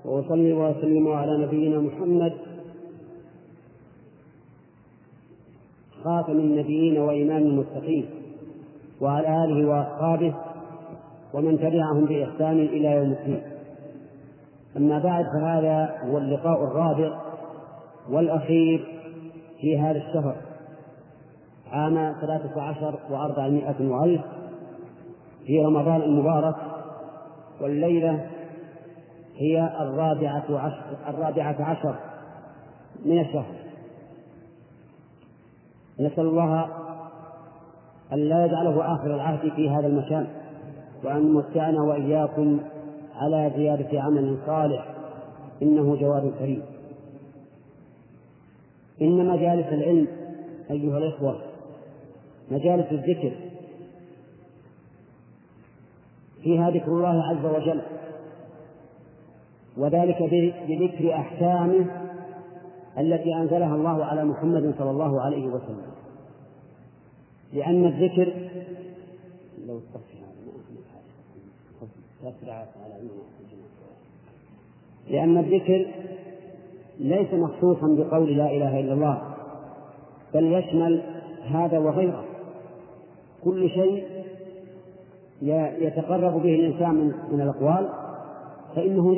وأصلي وأسلم على نبينا محمد خاتم النبيين وإمام المتقين وعلى آله وأصحابه ومن تبعهم بإحسان إلى يوم الدين. أما بعد، فهذا هو اللقاء الرابع والأخير في هذا الشهر عام 13 و400 وألف في رمضان المبارك، والليلة هي 14 من الشهر. نسأل الله أن لا يجعله آخر العهد في هذا المكان، وأن يمتعنا وإياكم على زيادة عمل صالح، إنه جواد كريم. إن مجالس العلم أيها الإخوة مجالس الذكر، فيها ذكر الله عز وجل، وذلك بذكر أحكامه التي أنزلها الله على محمد صلى الله عليه وسلم. لأن الذكر ليس مخصوصا بقول لا إله إلا الله، بل يشمل هذا وغيره. كل شيء يتقرب به الإنسان من الأقوال فإنه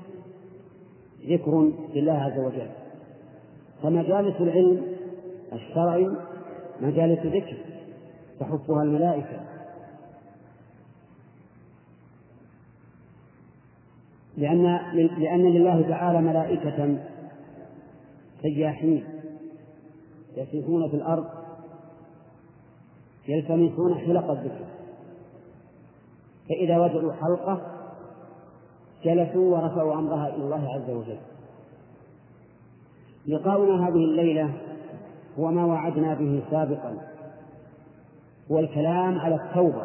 ذكر لله عز وجل. فمجالس العلم الشرعي مجالس ذكر تحفها الملائكة، لأن لله تعالى ملائكة سياحين يسيحون في الأرض يلتمسون حلق الذكر، فإذا وجدوا حلقة جلسوا ورفعوا أمرها إلى الله عز وجل. لقاؤنا هذه الليلة هو ما وعدنا به سابقا، هو الكلام على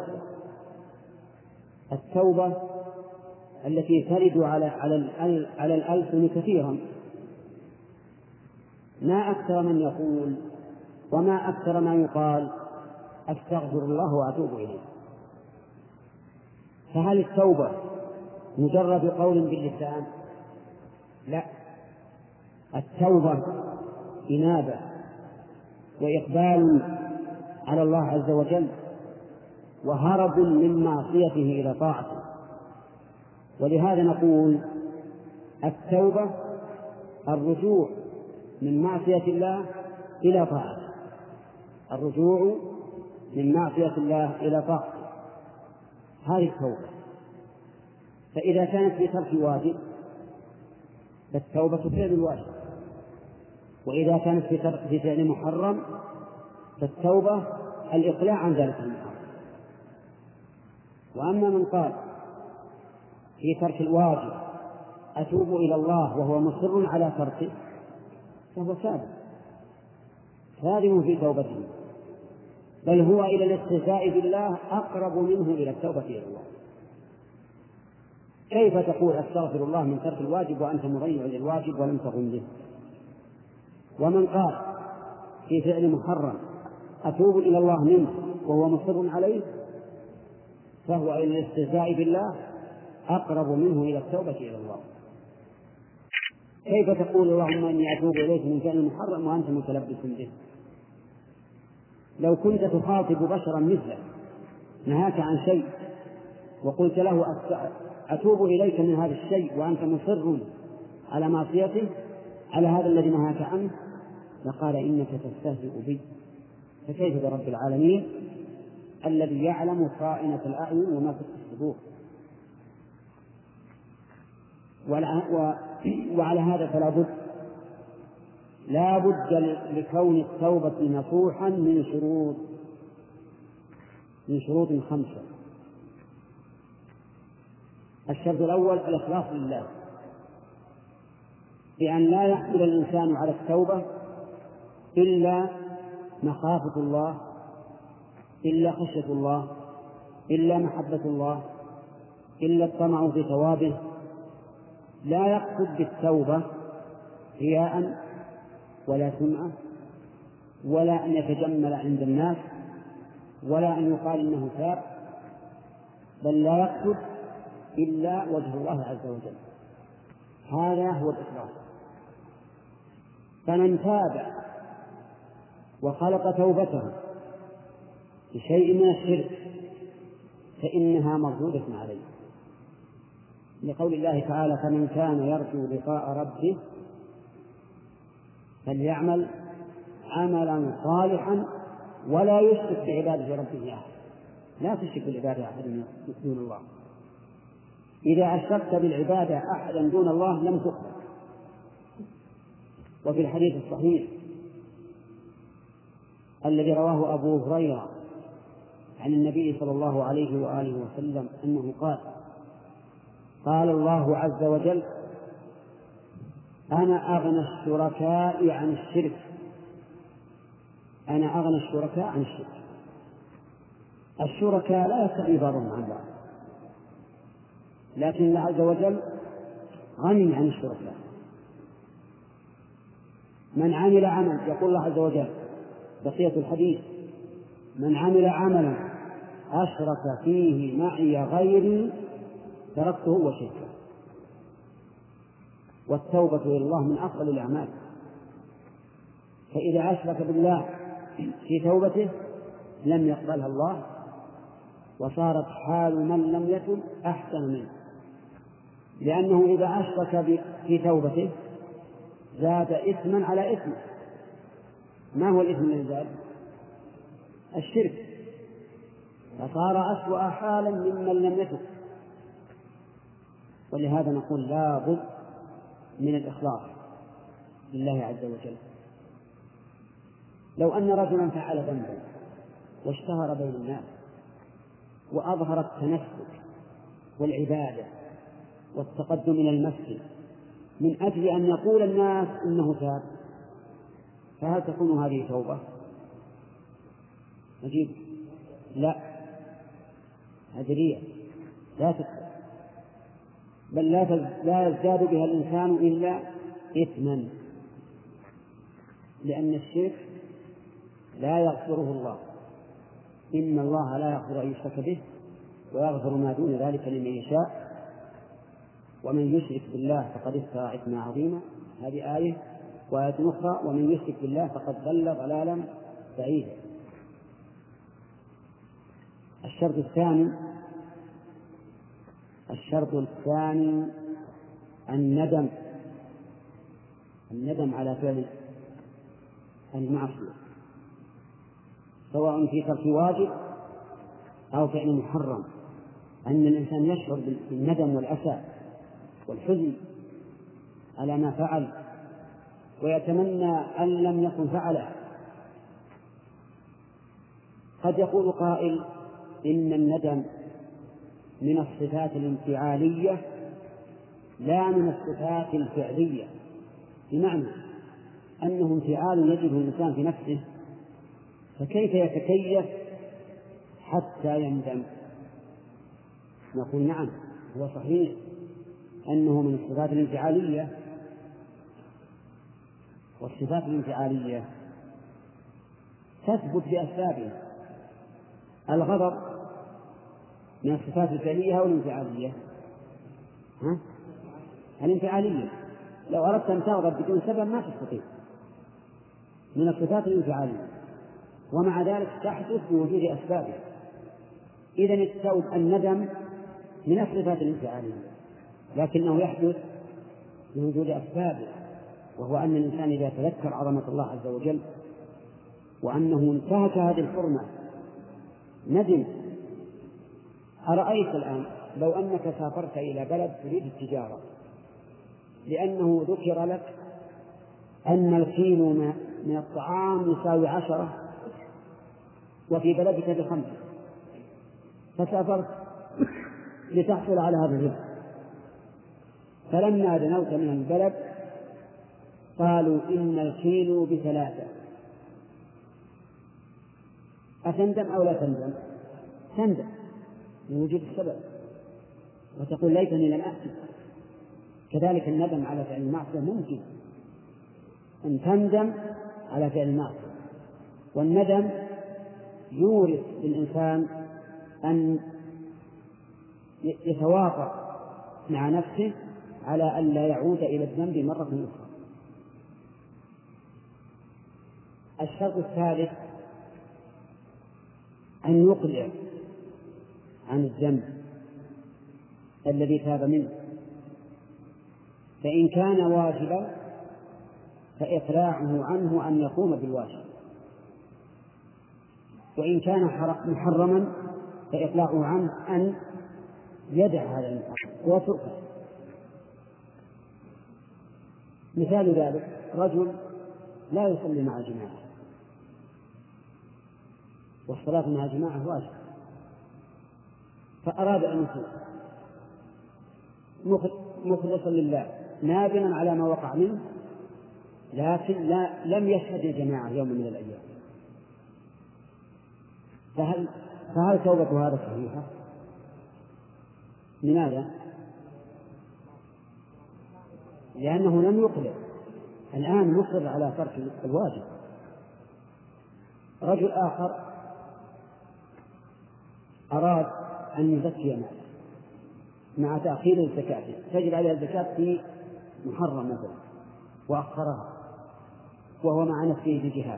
التوبة التي ترد على الألسن كثيرا، ما أكثر من يقول وما أكثر ما يقال أستغفر الله وأتوب إليه. فهل التوبة مجرد قول باللسان؟ لا، التوبة إنابة وإقبال على الله عز وجل، وهرب من معصيته إلى طاعته. ولهذا نقول التوبة الرجوع من معصية الله إلى طاعته، الرجوع من معصية الله إلى طاعته، هذه التوبة. فإذا كانت في ترك واجب فالتوبة فعل الواجب، وإذا كانت في فعل محرم فالتوبة الإقلاع عن ذلك المحرم. وأما من قال في ترك الواجب أتوب إلى الله وهو مصر على تركه فهو كاذب في توبته، بل هو إلى الاستهزاء بالله أقرب منه إلى التوبة إلى الله. كيف تقول أستغفر الله من ترك الواجب وأنت مضيع للواجب ولم تقم به؟ ومن قال في فعل محرم أتوب إلى الله منه وهو مصر عليه فهو إلى الاستهزاء بالله أقرب منه إلى التوبة إلى الله. كيف تقول اللهم إني أتوب إليك من فعل محرم وأنت متلبس به؟ لو كنت تخاطب بشرا مثلك نهاك عن شيء وقلت له أتوب إليك من هذا الشيء وأنت مصر على معصيته على هذا الذي نهاك عنه، لقال إنك تستهزئ بي. فكيف برب العالمين الذي يعلم خائنة الأعين وما في الصدور؟ وعلى هذا فلا بد لكون التوبة نصوحا من شروط 5. الشرط الأول الإخلاص لله، بأن لا يحمل الإنسان على التوبة إلا مخافة الله، إلا خشية الله، إلا محبة الله، إلا الطمع في ثوابه. لا يقصد بالتوبة رياء ولا سمعة ولا أن يتجمل عند الناس ولا أن يقال إنه تاب، بل لا يقصد إلا وجه الله عز وجل. هذا هو الإخلاص. فمن تاب وخلق توبته بشيء من الشرك فإنها مردودة عليه، لقول الله تعالى: فمن كان يرجو لقاء ربه فليعمل عملا صالحا ولا يشرك بعبادة ربه أحد. لا تشرك بالعبادة أحدا دون الله. إذا أشركت بالعبادة أحدا دون الله لم تقبل. وفي الحديث الصحيح الذي رواه أبو هريرة عن النبي صلى الله عليه وآله وسلم أنه قال الله عز وجل: أنا أغنى الشركاء عن الشرك. أنا أغنى الشركاء عن الشرك. الشركاء لا يستغني بعضهم عن بعض، لكن الله عز وجل غني عن الشركاء. من عمل عمل، يقول الله عز وجل بقية الحديث: من عمل عملا أشرك فيه معي غيري تركته وشركه. والتوبة إلى الله من أفضل الأعمال، فإذا أشرك بالله في توبته لم يقبلها الله، وصارت حال من لم يتب أحسن منه، لأنه إذا أشرك في توبته زاد إثما على إثم. ما هو الإثم الذي زاد؟ الشرك، فصار أسوأ حالا ممن لم يتب. ولهذا نقول لا بد من الإخلاص لله عز وجل. لو أن رجلا فعل ذنبا واشتهر بين الناس وأظهر التنسك والعبادة والتقدم إلى المسجد من أجل أن يقول الناس إنه تاب، فهل تكون هذه توبة؟ نجيب: لا، هذه رياء لا تكفر، بل لا يزداد بها الإنسان إلا إثما، لأن الشرك لا يغفره الله. إن الله لا يغفر أن يشرك به ويغفر ما دون ذلك لمن يشاء، ومن يشرك بالله فقد افترى إثما عظيما. هذه آية. وآية أخرى: ومن يشرك بالله فقد ضل ضلالا بعيدا. الشرط الثاني الندم على فعل المعصية، سواء في ترك واجب أو فعل محرم، أن الإنسان يشعر بالندم والأسى والحزن على ما فعل ويتمنى أن لم يكن فعله. قد يقول قائل: إن الندم من الصفات الانفعالية لا من الصفات الفعلية، بمعنى أنه انفعال يجده الإنسان في نفسه، فكيف يتكيف حتى يندم؟ نقول: نعم، هو صحيح أنه من الصفات الانفعالية، والصفات الانفعالية تثبت بأسبابها. الغضب من الصفات الفعلية أو الانفعالية؟ الانفعالية. لو أردت أن تغضب بدون سبب ما تستطيع، من الصفات الانفعالية، ومع ذلك تحدث بوجود أسبابها. إذن الندم من الصفات الانفعالية، لكنه يحدث بوجود أسبابه، وهو أن الإنسان إذا تذكر عظمة الله عز وجل وأنه انتهك هذه الحرمة ندم. أرأيت الآن لو أنك سافرت إلى بلد تريد التجارة، لأنه ذكر لك أن الكيلو من الطعام يساوي 10 وفي بلدك ب5، فسافرت لتحصل على هذا الربح، فلما دنوت من البلد قالوا إن الكيلو ب3، أتندم أو لا تندم؟ تندم لوجود السبب، وتقول: ليتني لم أأتي. كذلك الندم على فعل المعصية ممكن أن تندم على فعل المعصية، والندم يورث للإنسان أن يتواطأ مع نفسه على أن لا يعود إلى الذنب مرة أخرى. الشرط الثالث أن يقلع عن الذنب الذي تاب منه، فإن كان واجبا فإقلاعه عنه أن يقوم بالواجب، وإن كان محرما فإقلاعه عنه أن يدع هذا المحرم ويتركه. مثال ذلك رجل لا يصلي مع الجماعة، والصلاة مع الجماعة واجب، فأراد أن يصلي مخلصا لله نادما على ما وقع منه، لكن لم يشهد الجماعة يوم من الأيام، فهل توبة هذا صحيحة؟ لماذا؟ لأنه لم يقلع، الآن مصر على ترك الواجب. رجل آخر أراد أن يزكي ماله مع تأخير الزكاة، تجب عليه الزكاة في محرم مثلا وأخرها وهو مع نفسه في جهاد،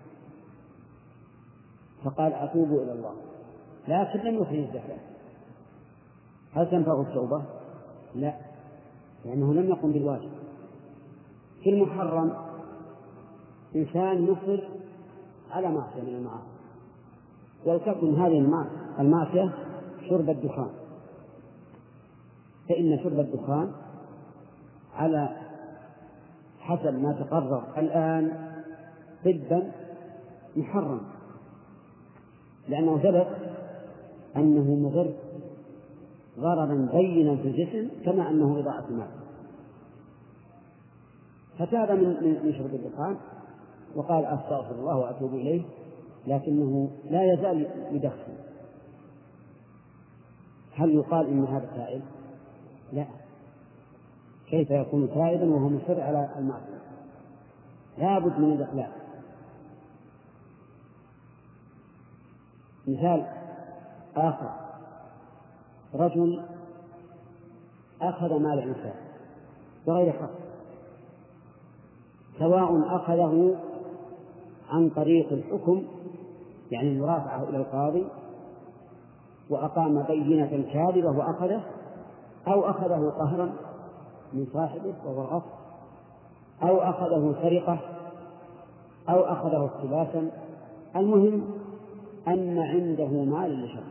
فقال أتوب إلى الله، لكن لم يخرج الزكاة، هل تنفع التوبة؟ لا، لأنه لم يقم بالواجب. في المحرم إنسان يصر على معصية من المعاصي، ولتكن هذه المعصية شرب الدخان، فإن شرب الدخان على حسب ما تقرر الآن طبا محرم، لأنه ثبت أنه مضر ضررا بينا في الجسم كما أنه إضاعة المال، فتاب من شرب الدخان وقال أستغفر الله وأتوب إليه، لكنه لا يزال يدخن. هل يقال إن هذا تائب؟ لا، كيف يكون تائبا وهو مصر على المعصية؟ لا بد من الإقلاع. مثال آخر، رجل أخذ مال إنسان بغير حق، سواء أخذه عن طريق الحكم يعني مرافعه إلى القاضي وأقام بينة كاذبة وأخذه، أو أخذه قهرا من صاحبه وهو الغصب، أو أخذه سرقة، أو أخذه اقتباسا، المهم أن عنده مال لشخص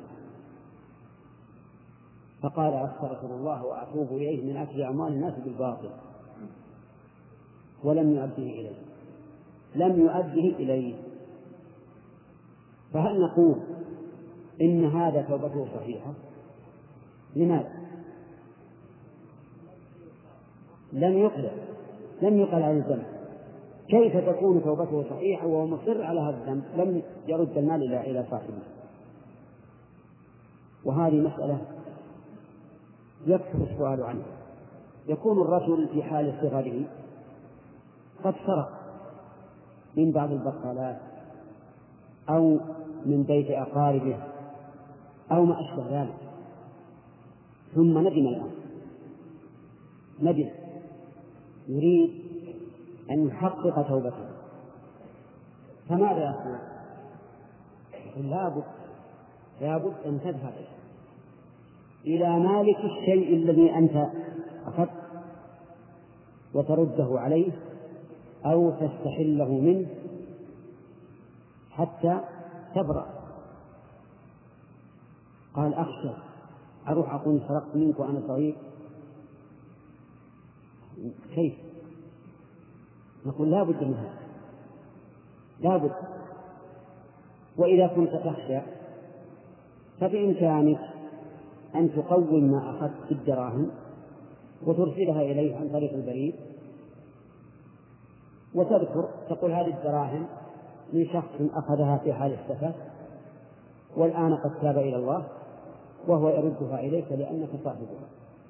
فقال أستغفر الله وأتوب إليه من أكل أموال الناس بالباطل ولم يؤديه إليه، فهل نقول إن هذا توبته صحيحة؟ لماذا؟ لم يقل عن الذنب، كيف تكون توبته صحيحة وهو مصر على هذا الذنب لم يرد المال إلى صاحبه؟ وهذه مسألة يكثر السؤال عنها. يكون الرجل في حال صغره قد سرق من بعض البقالات أو من بيت أقاربه أو ما أشبه ذلك، ثم ندم الآن، يريد أن يحقق توبته، فماذا يقول؟ لابد أن تذهب إلى مالك الشيء الذي أنت أخذت وترده عليه أو تستحله منه حتى تبرأ. قال أخشى أروح أقول سرقت منك وأنا صغير، كيف؟ نقول لابد من هذا، لابد. وإذا كنت تخشى فبإمكانك أن تقوم ما أخذت بالدراهم وترسلها إليه عن طريق البريد، وتذكر تقول هذه الدراهم من شخص أخذها في حال السفر والآن قد تاب إلى الله وهو يردها إليك لأنك صاحبها.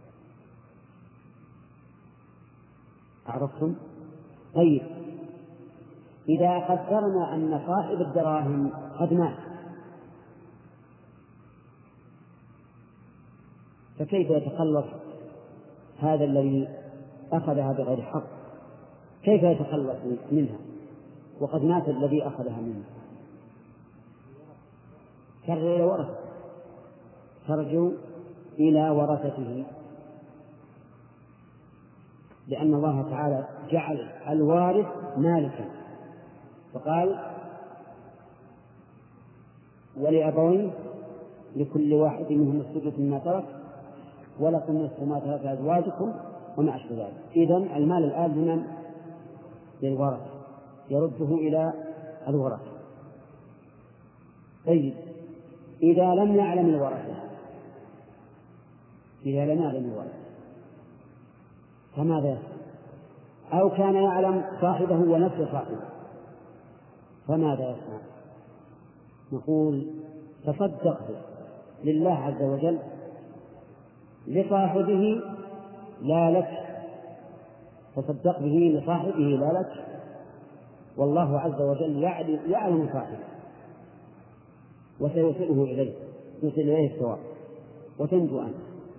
أعرفتم؟ طيب، إذا قدرنا أن صاحب الدراهم قد مات فكيف يتخلص هذا الذي أخذها بغير حق كيف يتخلص منها وقد مات الذي أخذها منه؟ ترجع إلى ورثته، لأن الله تعالى جعل الوارث مالكا، فقال ولأبويه لكل واحد منهم السدس مما ترك ولكم نصف ما ترك أزواجكم وما أشبه ذلك. إذن المال الآن لمن؟ للورثة، يرده إلى الورثة. طيب إذا لم يعلم الورثة فماذا يفعل؟ أو كان يعلم صاحبه ونفس صاحبه فماذا يفعل؟ نقول تصدق لله عز وجل لصاحبه لا لك، تصدق به لصاحبه لا لك، والله عز وجل يعلم صاحبه وسيوصله إليه، يوصل إليه الثواب وتنجو أنت.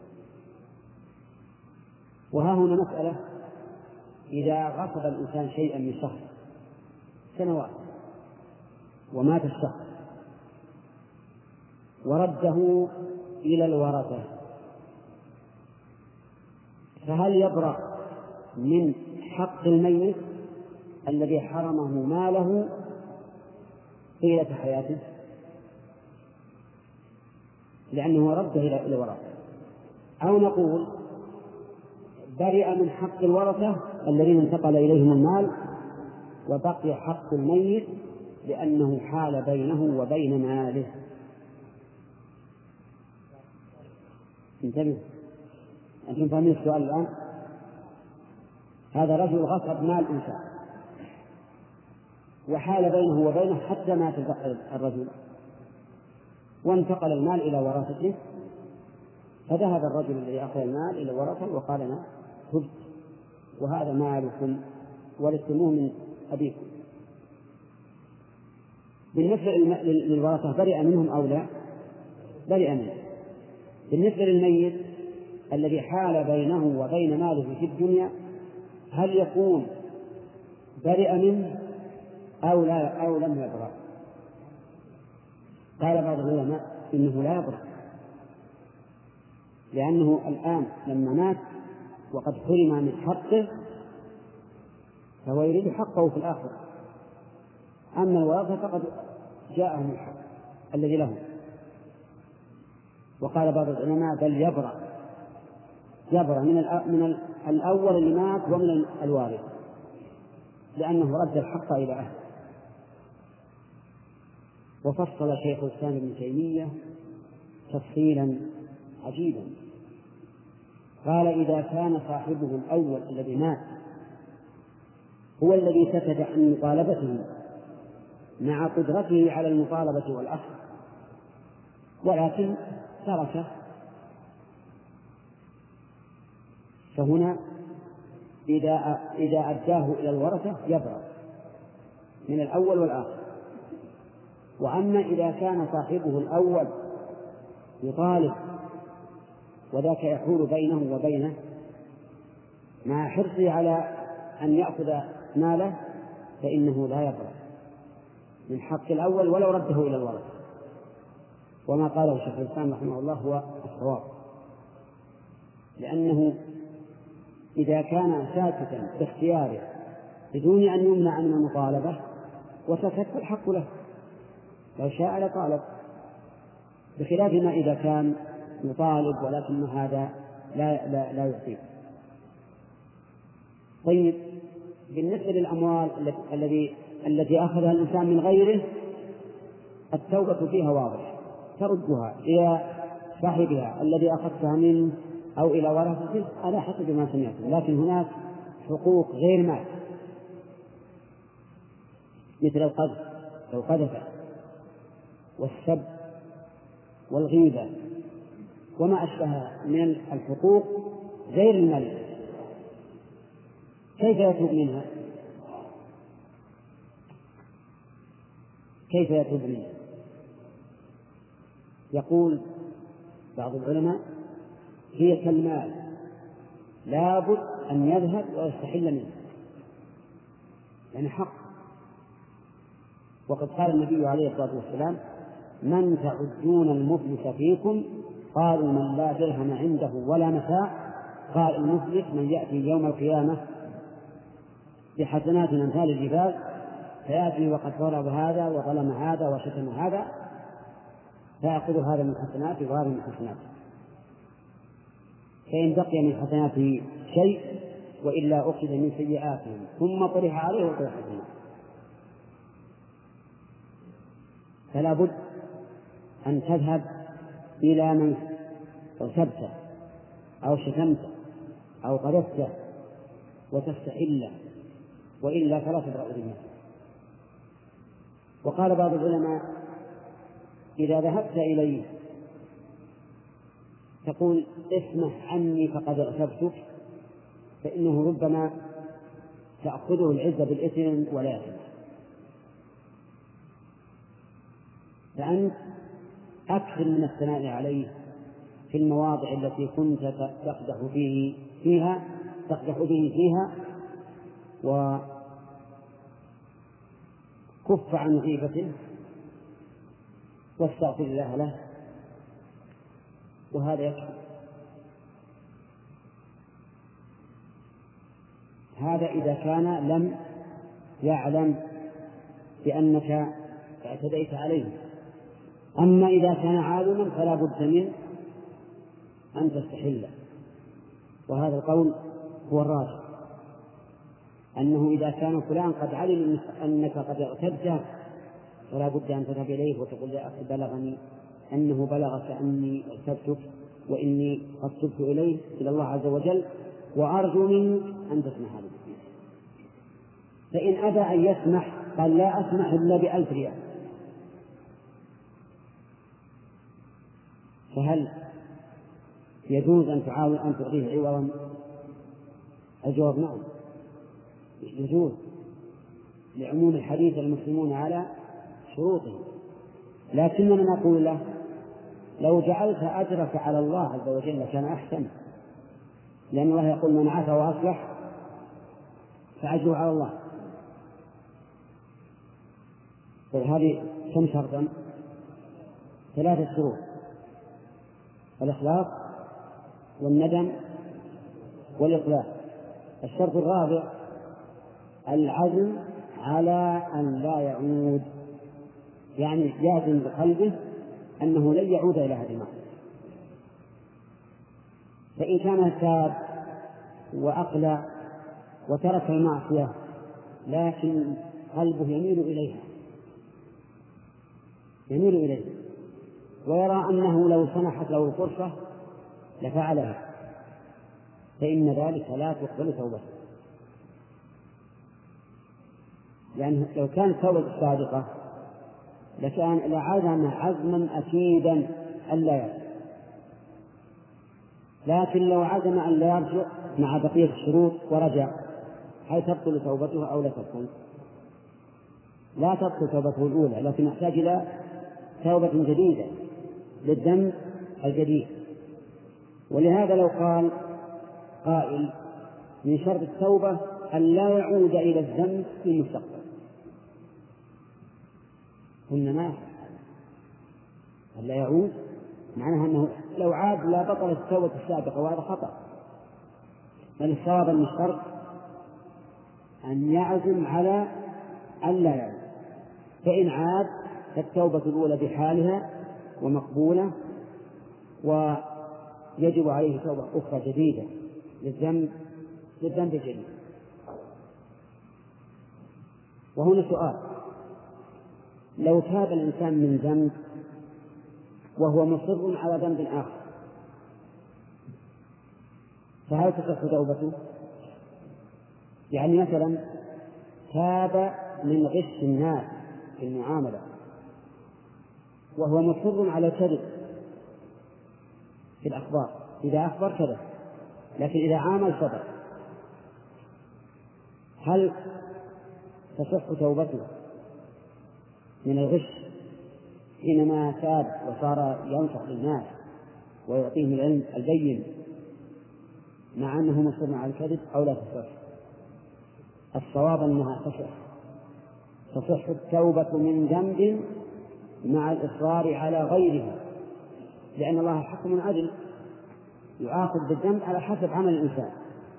وها هنا مسألة: إذا غصب الإنسان شيئا من شخص سنوات ومات الشخص ورده إلى الورثة، فهل يبرأ من حق الميت الذي حرمه ماله طيلة حياته لأنه رده إلى الورثة، أو نقول برئ من حق الورثة الذين انتقل إليهم المال وبقي حق الميت لأنه حال بينه وبين ماله؟ انتبه، أنتم فاهمين السؤال الآن؟ هذا رجل غصب مال إنسان وحال بينه وبينه حتى مات الرجل وانتقل المال إلى ورثته، فذهب الرجل الذي أخذ المال إلى الورثة وقال أنا تبت وهذا مالكم ورثتموه من أبيكم. بالنسبة للورثة برئ منهم أو لا؟ برئ منهم. بالنسبة للميت الذي حال بينه وبين ماله في الدنيا هل يكون برئ منه أو لا أو لم يبرأ؟ قال بعض العلماء إنه لا يبرأ، لأنه الآن لما مات وقد حرم من حقه فهو يريد حقه في الآخرة، أما الورثة فقد جاءهم الحق الذي له. وقال بعض العلماء بل يبرأ من الأول اللي مات ومن الوارث، لأنه رد الحق إلى أهله. وفصل شيخ الإسلام ابن تيمية تفصيلا عجيبا، قال إذا كان صاحبه الأول الذي مات هو الذي سكت عن مطالبته مع قدرته على المطالبة والأخذ ولكن تركه، فهنا إذا أداه إلى الورثة يبرأ من الأول والآخر. وأما إذا كان صاحبه الأول يطالب وذاك يحول بينه وبينه مع حرصه على أن يأخذ ماله فإنه لا يبرأ من حق الأول ولو رده إلى الورثة. وما قاله شيخ الإسلام رحمه الله هو الصواب، لأنه إذا كان ساكتا باختياره بدون أن يمنع من المطالبة وسكت الحق له، لو شاء لطالب، بخلاف ما إذا كان يطالب ولكن هذا لا يعطيه. طيب بالنسبة للأموال التي أخذها الإنسان من غيره التوبة فيها واضح، تردها إلى صاحبها الذي أخذتها منه أو إلى ورثته على حسب ما سمعتم. لكن هناك حقوق غير مال مثل القذف لو قذف والسب والغيبة وما أشبه من الحقوق غير المال، كيف يتوب منها؟ يقول بعض العلماء هي كالمال لابد أن يذهب ويستحل منه، يعني حق. وقد قال النبي عليه الصلاة والسلام: من تعدون المفلس فيكم؟ قالوا: من لا درهم عنده ولا متاع. قال: المفلس من يأتي يوم القيامة بحسنات أمثال الجبال، فيأتي وقد ضرب هذا وظلم هذا وشتم هذا، فيأخذ هذا من حسناته وهذا من حسناته، فإن بقي من حسناته شيء وإلا أخذ من سيئاتهم ثم طرح عليه وطرح في النار. فلا بد أن تذهب إلى من اغتبته أو شتمته أو قذفته وتستحله، وإلا فلا تبرأ ذمتك. وقال بعض العلماء: إذا ذهبت إليه تقول: اسمح عني فقد اغتبتك، فإنه ربما تأخذه العزة بالإثم ولا يسمح. فأنت أكثر من الثناء عليه في المواضع التي كنت تقدح به فيها، وكف عن غيبته واستغفر الله له، وهذا يكفي. هذا إذا كان لم يعلم بأنك اعتديت عليه. أما إذا كان عالما فلا بد من أن تستحله، وهذا القول هو الراجح، أنه إذا كان فلان قد علم أنك قد اغتبته فلا بد أن تذهب إليه وتقول: يا أخي بلغني أنه بلغك أني اغتبتك وإني قد تبت إلى الله عز وجل، وأرجو منك أن تسمح لي. فإن أبى أن يسمح قال: لا أسمح إلا ب1000 ريال. فهل يجوز أن تعاون أن تعطيه عوضا؟ الجواب: نعم يجوز، لعموم الحديث: المسلمون على شروطهم. لكننا نقول له: لو جعلت أجرك على الله عز وجل كان أحسن، لأن الله يقول: من عفا وأصلح فأجره على الله. فهذه كم شرطا؟ 3 شروط: الإخلاص والندم والإقلاع. الشرط الرابع: العزم على أن لا يعود، يعني يعزم بقلبه أنه لن يعود إلى هذه المعصية. فإن كان تاب وأقلع وترك المعصية لكن قلبه يميل إليه ويرى أنه لو سمحت له الفرصة لفعلها، فإن ذلك لا تقبل توبته. لأن لو كانت توبة صادقة لكان لعزم عزما أكيدا ألا يرجع، لكن لو عزم أن لا يرجع مع بقية الشروط ورجع، هل تبطل توبته أو لا تبطل؟ لا تبطل توبته الأولى، لكن يحتاج إلى توبة جديدة للذنب الجديد. ولهذا لو قال قائل: من شرط التوبة أن لا يعود إلى الذنب في المستقبل، قلنا ما أن لا يعود معناها أنه لو عاد لا بطلت التوبة السابقة، وهذا خطأ. بل الصواب أن الشرط أن يعزم على أن لا يعود، فإن عاد فالتوبة الأولى بحالها ومقبولة، ويجب عليه توبة أخرى جديدة للذنب الجديد. وهنا سؤال: لو تاب الإنسان من ذنب وهو مصر على ذنب آخر، فهل تصح توبته؟ يعني مثلا تاب من غش الناس في المعاملة وهو مصر على الكذب في الأخبار، إذا أخبر كذب، لكن إذا عامل صدق، هل تصح توبته من الغش حينما تاب وصار ينصح للناس ويعطيهم العلم البين مع أنه مصر على الكذب أو لا تصح؟ الصواب أنها تصح التوبة من ذنب مع الإصرار على غيره، لأن الله حكم عدل يعاقب بالذنب على حسب عمل الإنسان.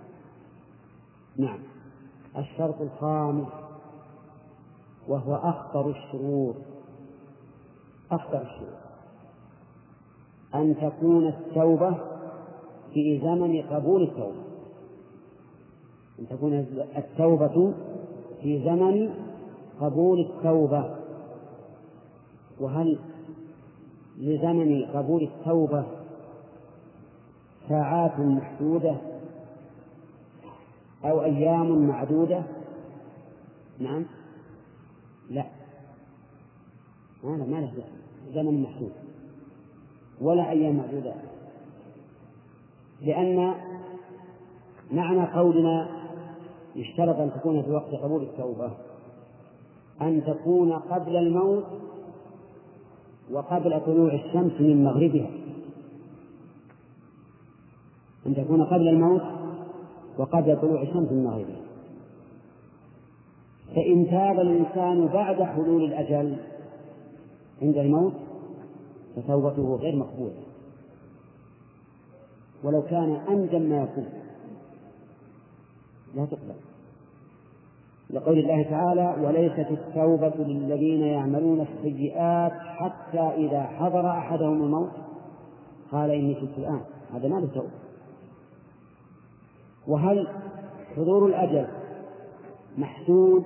نعم. الشرط الخامس وهو أخطر الشرور أن تكون التوبة في زمن قبول التوبة، أن تكون التوبة في زمن قبول التوبة. وهل لزمن قبول التوبة ساعات محدودة أو أيام معدودة؟ نعم. لا، ما له زمن محدود ولا أيام معدودة، لأن معنى قولنا يشترط أن تكون في وقت قبول التوبة أن تكون قبل الموت وقبل طلوع الشمس من مغربها، أن تكون قبل الموت وقبل طلوع الشمس من مغربها. فإن تاب الإنسان بعد حلول الأجل عند الموت فتوبته غير مقبولة ولو كان أنجم ما يكون، لا تقبل، لقول الله تعالى: وليست التوبة للذين يعملون السيئات حتى إذا حضر أحدهم الموت قال إني تبت الآن. هذا ما له توبة. وهل حضور الأجل محدود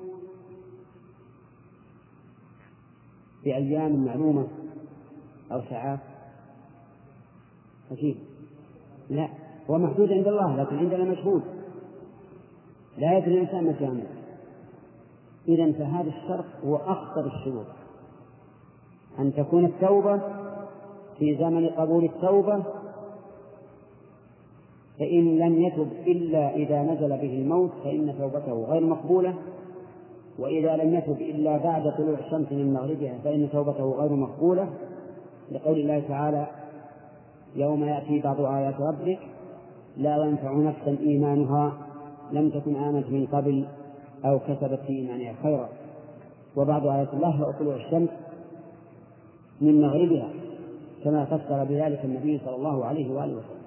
بأيام معلومة أو ساعات؟ عجيب. لا، هو محدود عند الله لكن عندنا مشهود، لا يدري الإنسان متى يموت. إذن فهذا الشرط هو أخطر الشروط، أن تكون التوبة في زمن قبول التوبة، فإن لم يتب إلا إذا نزل به الموت فإن توبته غير مقبولة، وإذا لم يتب إلا بعد طلوع الشمس من مغربها فإن توبته غير مقبولة، لقول الله تعالى: يوم يأتي بعض آيات ربك لا ينفع نفسا إيمانها لم تكن آمنت من قبل أو كسبت في إيمانها خيرا. وبعض آيات الله هو طلوع الشمس من مغربها، كما فسر بذلك النبي صلى الله عليه وآله وسلم.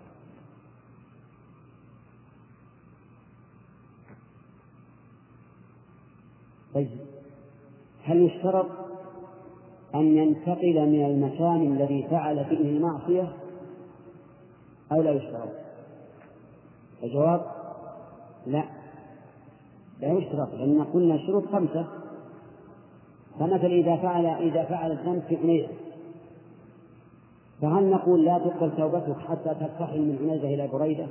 طيب، هل يشترط أن ينتقل من المكان الذي فعل فيه المعصية أو لا يشترط؟ الجواب: لا يشترط، لأن قلنا الشروط 5. فمثل إذا فعل الذنب في عنيزة، فهل نقول لا تقبل توبتك حتى ترتحل من عنيزة إلى بريدة؟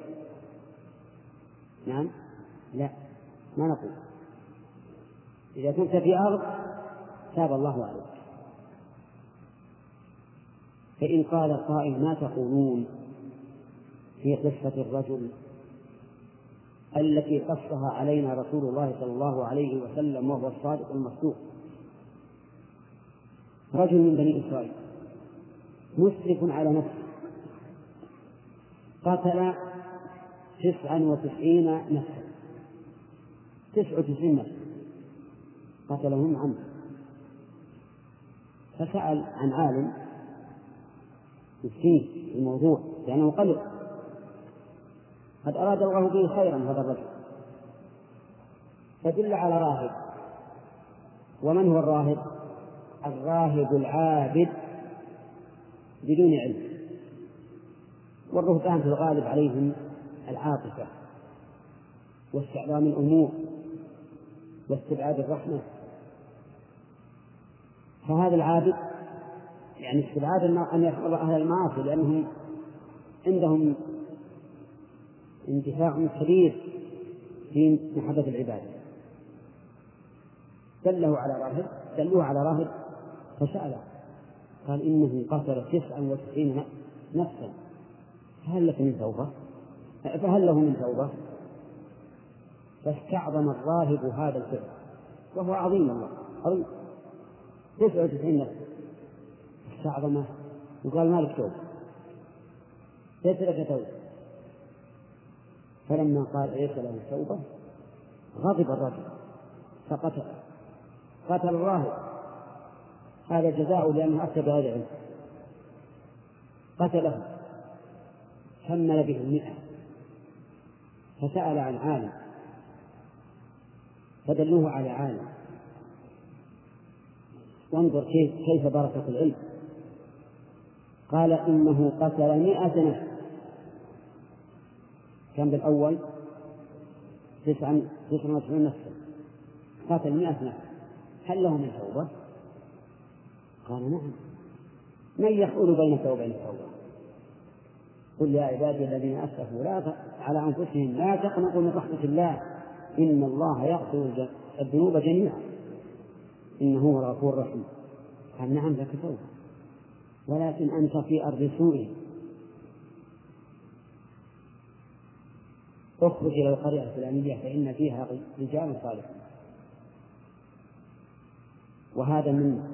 نعم. لا، ما نقول. إذا كنت في أرض تاب الله عليك. فإن قال قائل: ما تقولون في قصة الرجل التي قصها علينا رسول الله صلى الله عليه وسلم وهو الصادق المصدوق؟ رجل من بني إسرائيل مسرف على نفسه قتل 99 نفسا، 99 نفسا قتلهم عمدا، فسأل عن عالم مسكين في الموضوع لأنه قلق، قد أراد الله به خيرا هذا الرجل، فدل على راهب. ومن هو الراهب؟ الراهب العابد بدون علم. والرهبان في الغالب عليهم العاطفة واستعظام الأمور واستبعاد الرحمة، فهذا العابد يعني استبعاد أن يحفظ أهل المعاصي، لأنهم عندهم اندفاع كبير في محبة العبادة. دلوه على راهب فسأله قال: إنه قتل 99 نفسا، فهل له من توبة؟ فاستعظم الراهب هذا الفعل، وهو عظيم الله، عظيم، 99 نفس استعظمه وقال: ما لك توبة، ليس لك توبة. فلما قال ليس له توبة غضب الرجل فقتله، قتل الله، هذا جزاء لأنه أتى بهذا العلم، قتله حمل به 100 فسأل عن عالم فدلوه على عالم. وانظر كيف بركة العلم. قال إنه قتل 100 نفس، كان بالأول 99 نفسا، قتل 100 نفس، هل له من توبة؟ قال نعم. من يحول بينك وبين التوبة؟ قل يا عبادي الذين أسرفوا على أنفسهم لا تقنطوا من رحمة الله إن الله يغفر الذنوب جميعا إنه هو الغفور الرحيم. قال نعم لك توبة، ولكن أنت في أرض سوء، اخرج إلى القرية الفلانية فإن فيها رجال صالحون. وهذا من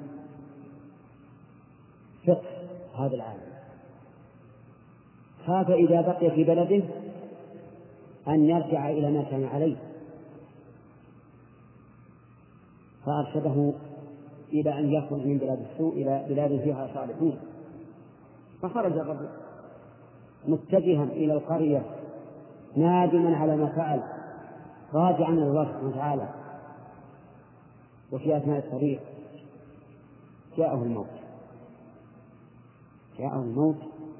فقه هذا العالم، خاف إذا بقي في بلده أن يرجع إلى ما كان عليه، فأرشده إلى أن يخرج من بلاد السوء إلى بلاد فيها صالحون. فخرج الرجل متجها إلى القرية نادما على ما فعل، راجعا إلى الله سبحانه وتعالى. وفي أثناء الطريق جاءه الموت،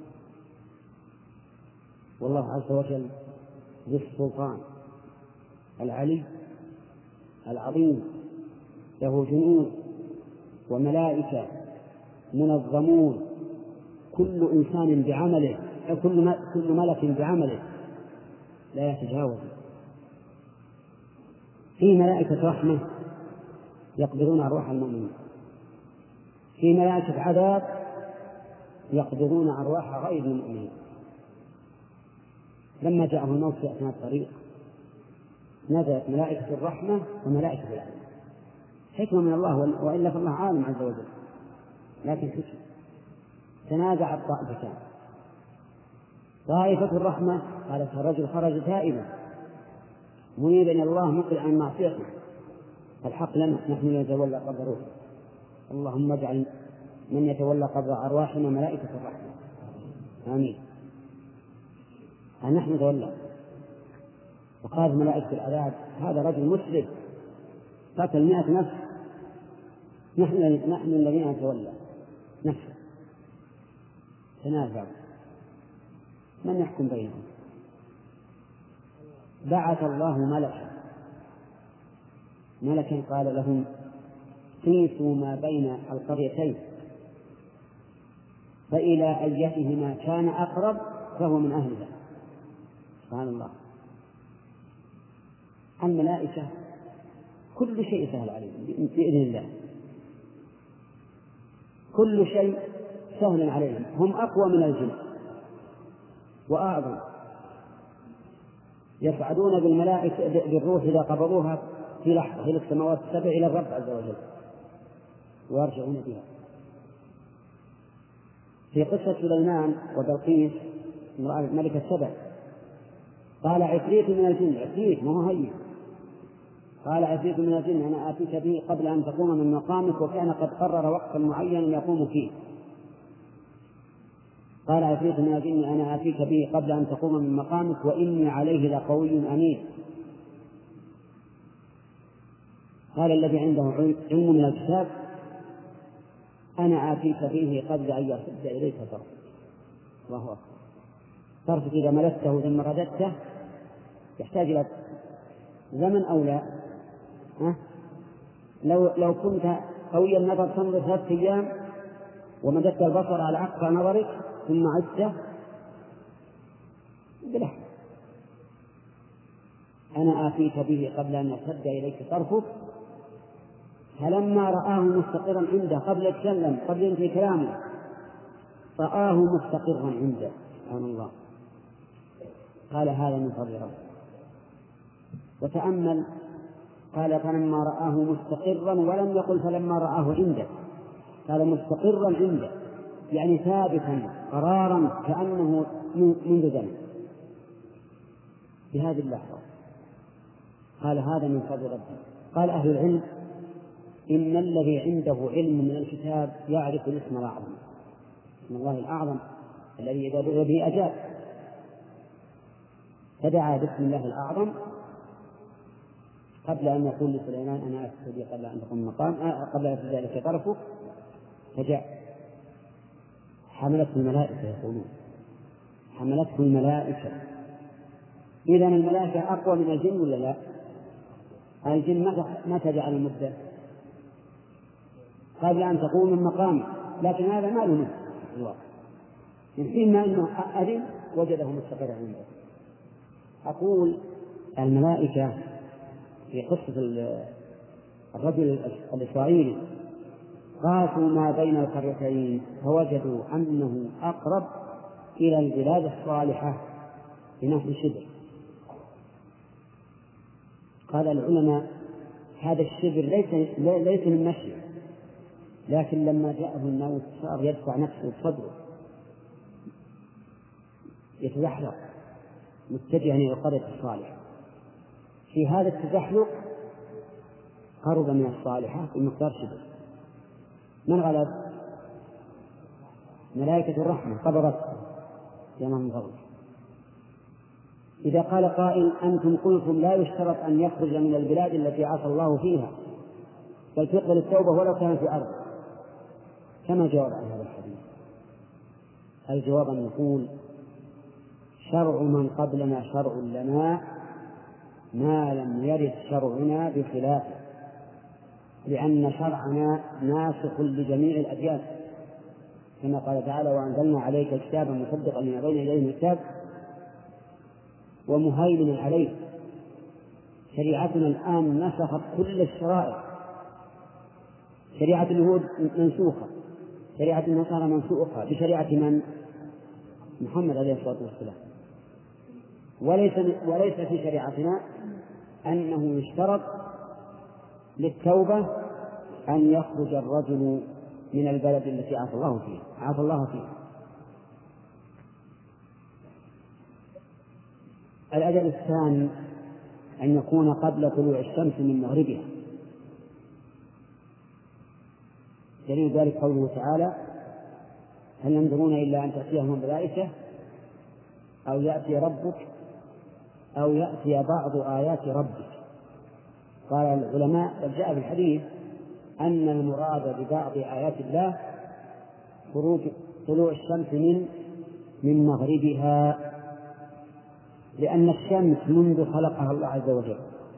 والله عز وجل ذو السلطان العلي العظيم له جنود وملائكة منظمون، كل إنسان بعمله، كل ملك بعمله لا يتجاوز. في ملائكة رحمة يقبضون أرواح المؤمنين، في ملائكة عذاب يقبضون أرواح غير المؤمنين. لما جاءه الموت في أثناء الطريق نزلت ملائكة الرحمة وملائكة العذاب، حكمة من الله، وإلا فالله عالم عز وجل، لكن حكمة. تنازع الطائفتان، طائفة الرحمة قالت الرجل خرج تائبا منيبا إلى الله مقلعا عن معصيته، الحق لنا نحن نتولى قبر روحه، اللهم اجعل من يتولى قبر أرواحنا ملائكة الرحمة آمين. نحن نتولى. وقال ملائكة العذاب هذا رجل مسرف قتل 100 نفس، نحن الذين نتولى نفسه. تنازعوا من يحكم بينهم؟ بعث الله ملكا قال لهم قيسوا ما بين القريتين فإلى أيتهما كان أقرب فهو من أهلها. سبحان الله. الملائكة كل شيء سهل عليهم بإذن الله، كل شيء سهل عليهم، هم أقوى من الجن وأعظم، يصعدون بالملائكة بالروح إذا قبضوها في لحظة إلى السماوات السبع إلى الرب عز وجل ويرجعون بها. في قصة سليمان وبلقيس امرأة ملكة سبع قال عفريت من الجن، عفريت ما هو هين، قال عفريت من الجن أنا آتيك به قبل أن تقوم من مقامك، وكان قد قرر وقتا معينا يقوم فيه. قال عفريت من الجن أنا آتيك به قبل أن تقوم من مقامك وإني عليه لقوي أمين. قال الذي عنده علم من الكتاب أنا آتيك به قبل أن يرتد إليك طرفك. الله أكبر. طرفك إذا ملكته ثم رددته يحتاج إلى زمن أو لا؟ لو كنت قوي النظر تنظر 3 أيام ومددت البصر على أقصى نظرك ثم عدته بلحظة. أنا آتيك به قبل أن يرتد إليك طرفك. فلما رآه مستقرا عنده قبل يتكلم قبل ينتهي كلامه رآه مستقرا عنده. سبحان الله. قال هذا من فضل ربي. وتأمل قال فلما رآه مستقرا ولم يقل فلما رآه عنده، قال مستقرا عنده يعني ثابتا قرارا كأنه منذ زمن. بهذه اللحظة. قال هذا من فضل ربي. قال أهل العلم إن الذي عنده علم من الكتاب يعرف الاسم الأعظم، اسم الله الأعظم الذي إذا دعي به أجاب، فدعا باسم الله الأعظم قبل أن يقول لسليمان أنا أستدعي قبل أن تقوم المقام، قبل أن ذلك طرفه، فجاء. حملته الملائكة، يقولون حملته الملائكة. إذا الملائكة أقوى من الجن ولا لا؟ الجن متى جعل المدة؟ قبل أن تقوم المقام، لكن هذا ما له نفس الواقع، يمكن ما أنه أذن وجده مستقرا عنده. أقول الملائكة في قصة الرجل الإسرائيلي قاسوا ما بين القريتين فوجدوا أنه أقرب إلى البلاد الصالحة بنحو شبر. قال العلماء هذا الشبر ليس من مشي، لكن لما جاءه الموت صار يدفع نفسه بصدره، يتزحلق متجها إلى القرية الصالحة. في هذا التزحلق قرب من الصالحة بمقدار شبر. من غلب؟ ملائكة الرحمة قبضت يا من فضل. إذا قال قائل أنتم قلتم لا يشترط أن يخرج من البلاد التي عصى الله فيها بل تقبل التوبة ولو كان في أرض، كما جواب عن هذا الحديث؟ الجواب أن نقول شرع من قبلنا شرع لنا ما لم يرد شرعنا بخلافه، لأن شرعنا ناسخ لجميع الأديان، كما قال تعالى وأنزلنا عليك كتابا مصدقا لما بين يديه من الكتاب ومهيمنا عليه. شريعتنا الآن نسخت كل الشرائع، شريعة اليهود منسوخة، شريعة النصارى منسوخة بشريعة من؟ محمد عليه الصلاة والسلام. وليس في شريعتنا أنه يشترط للتوبة أن يخرج الرجل من البلد التي عصى الله فيه. الأجل الثاني أن يكون قبل طلوع الشمس من مغربها. دليل ذلك قوله تعالى هل ينظرون إلا أن تأتيهم الملائكة أو يأتي ربك أو يأتي بعض آيات ربك. قال العلماء بل جاء في الحديث أن المراد ببعض آيات الله خروج طلوع الشمس من مغربها، لأن الشمس منذ خلقها الله عز وجل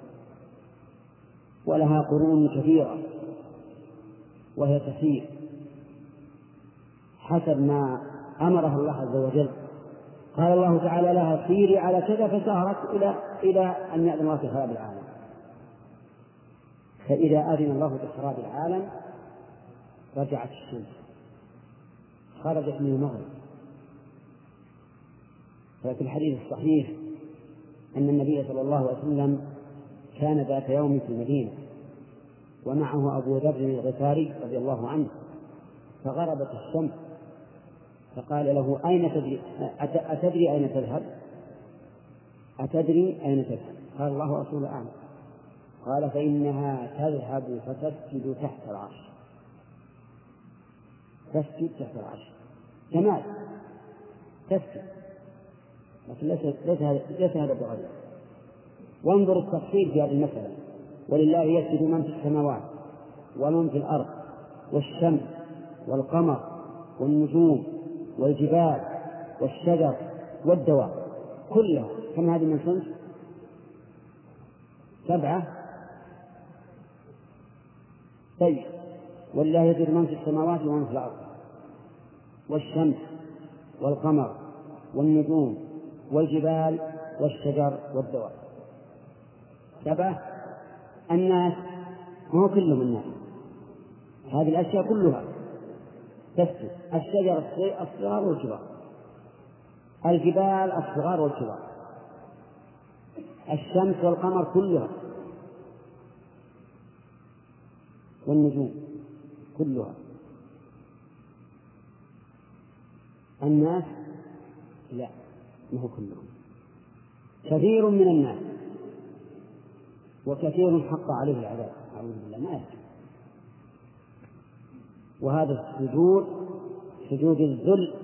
ولها قرون كثيرة وهي تسير حسب ما أمرها الله عز وجل. قال الله تعالى لها سيري على كذا فسارت إلى أن يأذن الله بخراب العالم. فإذا أذن الله بخراب العالم رجعت الشمس خرجت من المغرب. ففي الحديث الصحيح أن النبي صلى الله عليه وسلم كان ذات يوم في المدينة ومعه أبو ذر الغفاري رضي الله عنه، فغربت الشمس فقال له أتدري أين تذهب؟ أتدري أين تذهب؟ قال الله ورسوله أعلم. قال فإنها تذهب فتسجد تحت العرش. تسجد تحت العرش جمال تسجد، لكن ليس هذا بغير. وانظر التفصيل في هذه المسألة ولله يسجد من في السماوات ومن في الأرض والشمس والقمر والنجوم والجبال والشجر والدواب كلها. كم هذه من صنف؟ 7. طيب ولله يسجد من في السماوات ومن في الأرض والشمس والقمر والنجوم والجبال والشجر والدواب 7. الناس هو كلهم الناس، هذه الأشياء كلها تسجد. الشجر الصغار والكبار، الجبال الصغار والكبار، الشمس والقمر كلها، والنجوم كلها. الناس لا، ما هو كلهم. كثير من الناس وكثير حق عليه العذاب، أعوذ بالله، ما يكفي. وهذا السجود سجود الذل.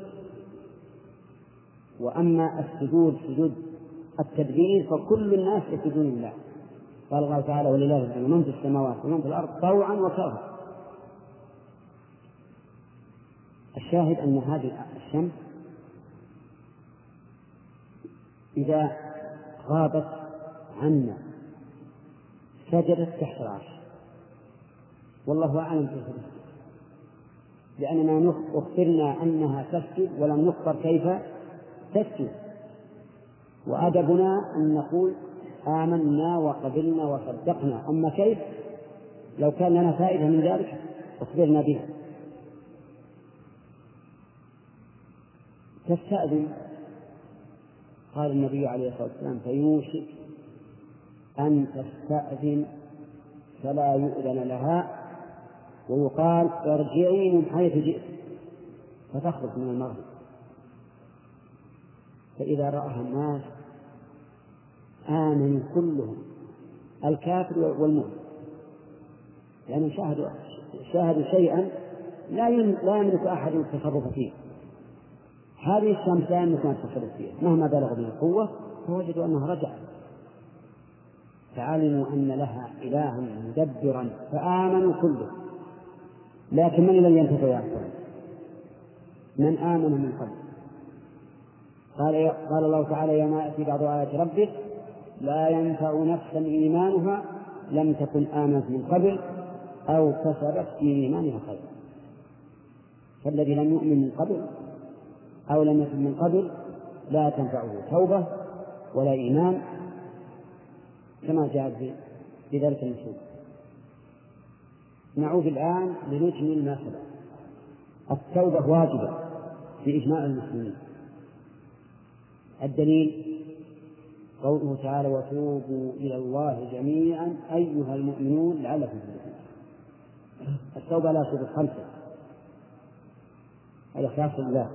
وأما السجود سجود التدبير فكل الناس يسجدون لله. قال الله تعالى: ولله يسجد من في السماوات ومن في الأرض طوعا وكرها. الشاهد أن هذه الشمس إذا غابت عنا سجدت تحت العرش، والله أعلم كيف تسجد، لأننا أخبرنا أنها تسجد ولم نخبر كيف تسجد. وأدبنا أن نقول آمنا وقبلنا وصدقنا، أما كيف لو كان لنا فائدة من ذلك أخبرنا بها. تستأذن، قال النبي عليه الصلاة والسلام: فيوشك أن تستأذن فلا يؤذن لها، ويقال: ارجعي من حيث جئت، فتخرج من المغرب. فإذا رآها الناس آمنوا كلهم، الكافر والمؤمن، لأنهم شاهدوا شيئا لا يملك أحد التصرف فيه. هذه الشمس لا يملك أن التصرف فيها مهما بلغ من القوة، فوجدوا أنها رجعت، فعلموا أن لها إلها مدبرا، فآمنوا كلهم. لكن من الذي ينتفع أكثر؟ من آمن من قبل. قال الله تعالى: يوم يأتي بعض آيات ربك لا ينفع نفسا إيمانها لم تكن آمنت من قبل أو كسبت في إيمانها خيرا. فالذي لم يؤمن من قبل أو لم يكن من قبل لا تنفعه توبة ولا إيمان، كما جاء في ذلك النصوص. نعود الآن لنجمل ما سبق. التوبة واجبة في إجماع المسلمين. الدليل قوله تعالى: وتوبوا إلى الله جميعا أيها المؤمنون لعلكم تفلحون. التوبة لا شروط خمسة: الإخلاص لله،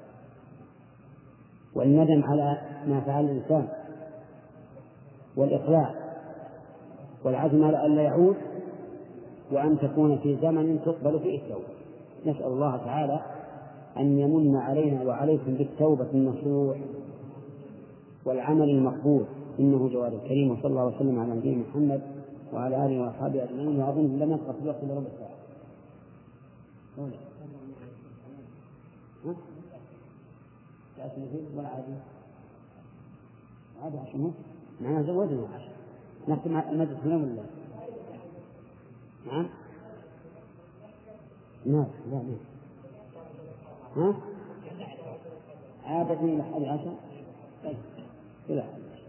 والندم على ما فعل الإنسان، والإقلاع، والعزم على أن لا يعود، وأن تكون في زمن تقبل فيه التوبة. نسأل الله تعالى أن يمن علينا وعليكم بالتوبة النصوح والعمل المقبول، إنه جواد كريم. وصلى الله وسلم على نبينا محمد وعلى آله وأصحابه أجمعين. وأظن لم يبقى في الوقت إلا ربع ساعة. ولا عادي 10 معناها زودنا 10 نختم المجلس هنا ولا نعم؟ لا ها؟ عادة إلى 11. طيب كذا.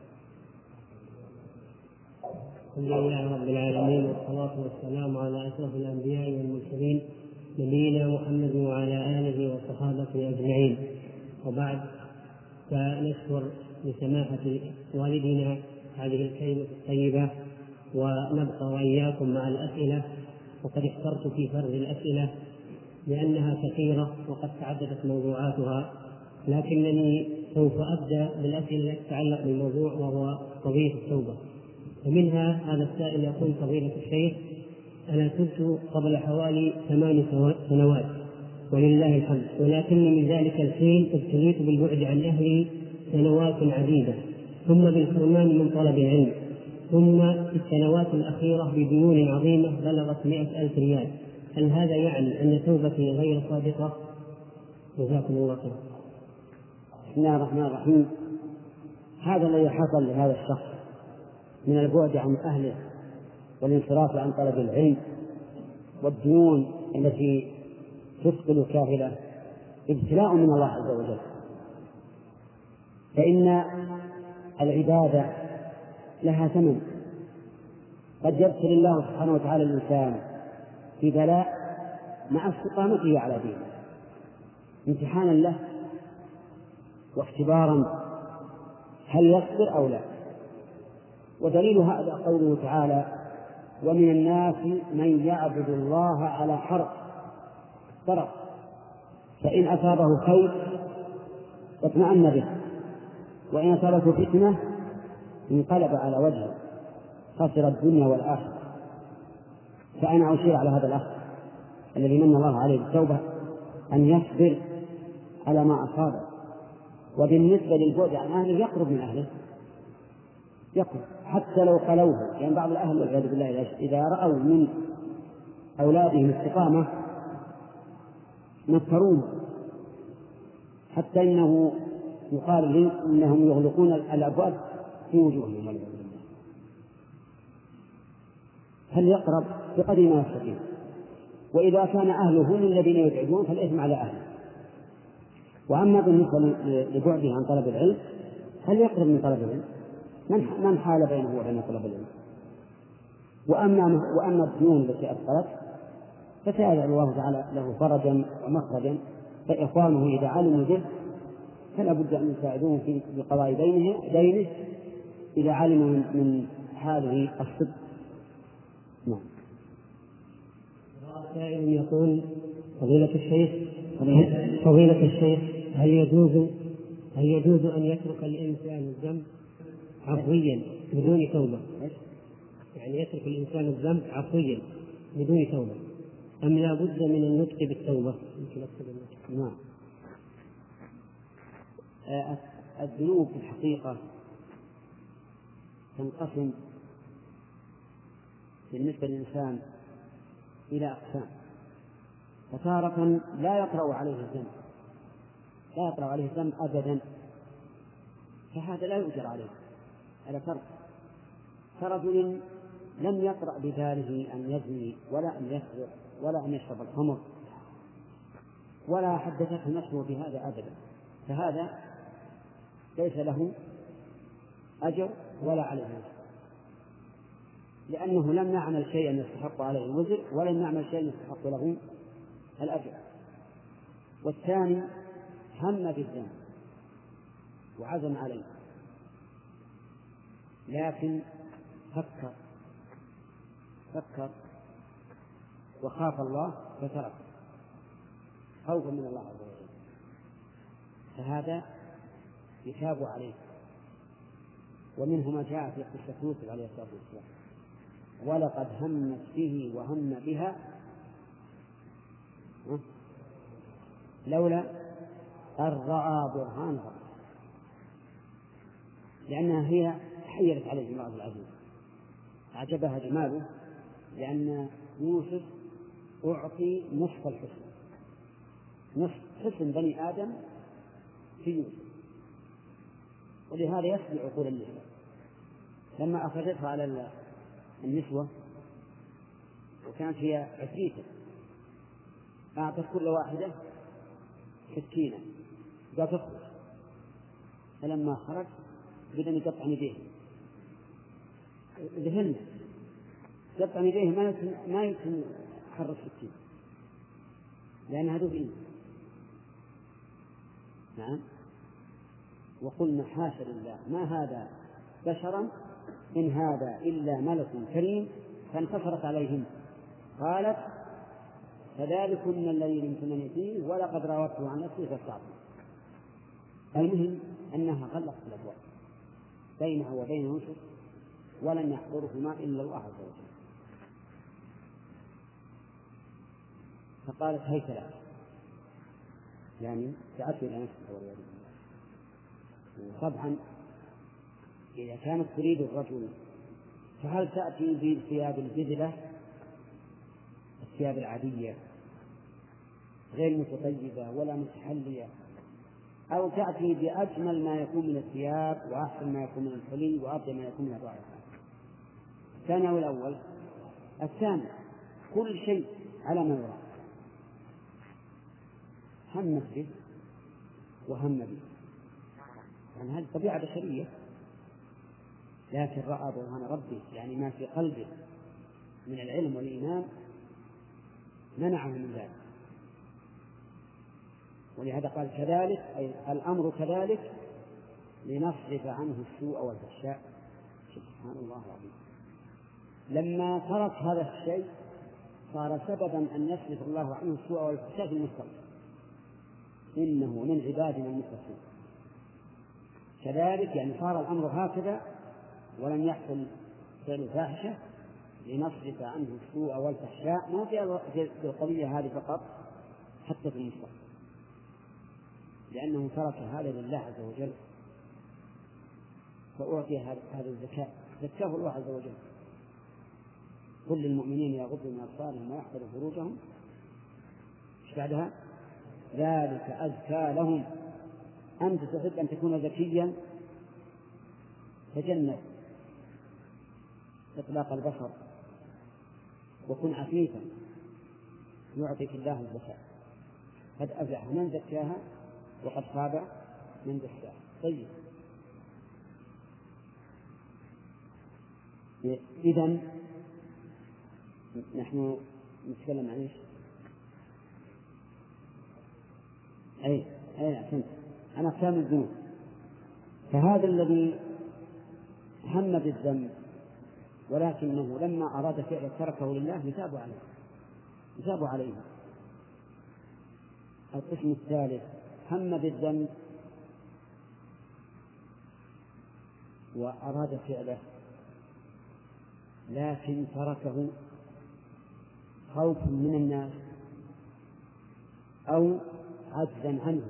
الحمد لله رب العالمين، والصلاة والسلام على أشرف الأنبياء والمرسلين نبينا محمد وعلى آله وصحابته أجمعين. وبعد، فنشكر لسماحة والدنا هذه الكلمة الطيبة، ونبقى وإياكم مع الأسئلة. وقد احترت في فرز الأسئلة لأنها كثيرة وقد تعددت موضوعاتها، لكنني سوف أبدأ بالأسئلة التي تتعلق بالموضوع، وهو قضية التوبة. ومنها هذا السائل يقول: فضيلة الشيخ، أنا تبت قبل حوالي 8 سنوات ولله الحمد، ولكن من ذلك الحين ابتليت بالبعد عن أهلي سنوات عديدة، ثم بالحرمان من طلب العلم، ثم في السنوات الأخيرة بديون عظيمة بلغت 100,000 ريال. هل هذا يعني أن توبتي غير صادقة؟ جزاكم الله خير. بسم الله الرحمن الرحيم. هذا الذي حصل لهذا الشخص من البعد عن أهله والانصراف عن طلب العلم والديون التي تثقل كاهله ابتلاء من الله عز وجل. فإن العبادة لها ثمن. قد يبتلي الله سبحانه وتعالى الإنسان في بلاء مع استقامته على دينه، امتحانا له واختبارا هل يصبر أو لا. ودليل هذا قوله تعالى: ومن الناس من يعبد الله على حرف طرف، فإن أصابه خير اطمأن به، وإن أصابته فتنة انقلب على وجهه خسر الدنيا والآخرة. فأنا أشير على هذا الأخ الذي من الله عليه بالتوبة أن يصبر على ما أصابه. وبالنسبة للبعد عن أهله يقرب من أهله، يقرب حتى لو خلوه. يعني بعض الأهل والعياذ بالله إذا رأوا من أولادهم استقامة نكروه، حتى إنه يقال لي إنهم يغلقون الأبواب في وجوههم والعياذ بالله. هل يقرب بقدر ما يستطيع. وإذا كان أهله هم الذين يبعدون فالإثم على أهله. وأما بالنسبة لبعده عن طلب العلم هل يقرب من طلب العلم؟ من حال بينه وبين طلب العلم؟ وأما الديون التي أثقلت فسيجعل الله تعالى له فرجا ومخرجا. فإخوانه إذا علموا به فلا بد أن يساعدوه في قضاء دينه إذا علموا من حاله الصدق. نعم. سائل يقول: فضيلة الشيخ هل يجوز أن يترك الإنسان الذنب عفويا بدون توبة؟ يعني يترك الإنسان الذنب عفويا بدون توبة، أم لا بد من النطق بالتوبة؟ نعم. الذنوب في الحقيقة تنقسم بالنسبة للإنسان إلى أقسام. فتارة لا يطرأ عليه الذنب أبدا، فهذا لا يؤجر عليه على فرق. كرجل لم يطرأ بباله أن يزني ولا أن يسرق ولا أن يشرب الخمر ولا حدثته نفسه بهذا أبدا، فهذا ليس له أجر ولا عليه وزر، لأنه لم يعمل شيئا يستحق عليه الوزر ولم يعمل شيئا يستحق له الأجر. والثاني هم بالذنب وعزم عليه لكن فكر وخاف الله فترك خوفا من الله عز وجل، فهذا يتاب عليه. ومنه ما جاء في قصة يوسف عليه الصلاة والسلام: ولقد همت به وهم بها لولا أن رأى برهان ربه، لأنها هي تحيرت عليه امرأة العزيز، أعجبها جماله، لأن يوسف أعطي نصف الحسن، نصف حسن بني آدم في يوسف، ولهذا يسبع عقول النسوة. لما أخذتها على النسوة وكانت هي عفريتة أعطت كل واحدة سكينة قال تخرج، فلما خرج بدأ يقطع يديه، ذهلنا قطع يديه ما يمكن حر السكين لأنها دفئية. نعم. وقلنا حاشا لله ما هذا بشرا إن هذا إلا ملك كريم، فانتصرت عليهم قالت فذلكن الذي لمتنني فيه ولقد راودته عن نفسه فاستعصم. المهم أنها غلقت الأبواب بينها وبين يوسف ولم يحضرهما إلا الله عز وجل، فقالت هيت لك، يعني تأتي إلى نفسها والعياذ بالله. طبعا إذا كانت تريد الرجل فهل تأتي بالثياب الجذلة الثياب العادية غير متطيبة ولا متحلية، أو تأتي بأجمل ما يكون من الثياب وأحسن ما يكون من الحلي وأطيب ما يكون من الرائحة؟ الثاني والأول. الثاني كل شيء على ما يرام، همت به وهم به، يعني هذه طبيعة بشرية، لكن رأى برهان ربه، يعني ما في قلبه من العلم والإيمان منعه من ذلك. ولهذا قال كذلك، أي الأمر كذلك لنصرف عنه السوء والفحشاء. سبحان الله العظيم. لما ترك هذا الشيء صار سببا أن يصرف الله عنه السوء والفحشاء في المستقبل، إنه من عبادنا المخلصين. كذلك يعني صار الأمر هكذا ولم يحصل فعل الفاحشة لنصرف عنه السوء والفحشاء، ما في القضية هذه فقط، حتى في المستقبل، لأنه ترك هذا لله عز وجل فأعطي هذا الزكاة، زكاه الله عز وجل. كل المؤمنين يغضوا من أبصارهم ويحفظوا فروجهم، ايش بعدها؟ ذلك أزكى لهم. أنت تحب أن تكون ذكيا، تجنب إطلاق البصر وكن عفيفا، يعطيك الله الزكاة. قد أفلح من زكاها وقد خاب من دساها. طيب، إذن نحن نتكلم عن ايش؟ أحسنت، عن أقسام الذنوب. فهذا الذي هم بالذنب ولكنه لما أراد فعل تركه لله يثاب عليه. القسم الثالث هم بالذنب وأراد فعله لكن تركه خوفا من الناس أو عجزا عنه،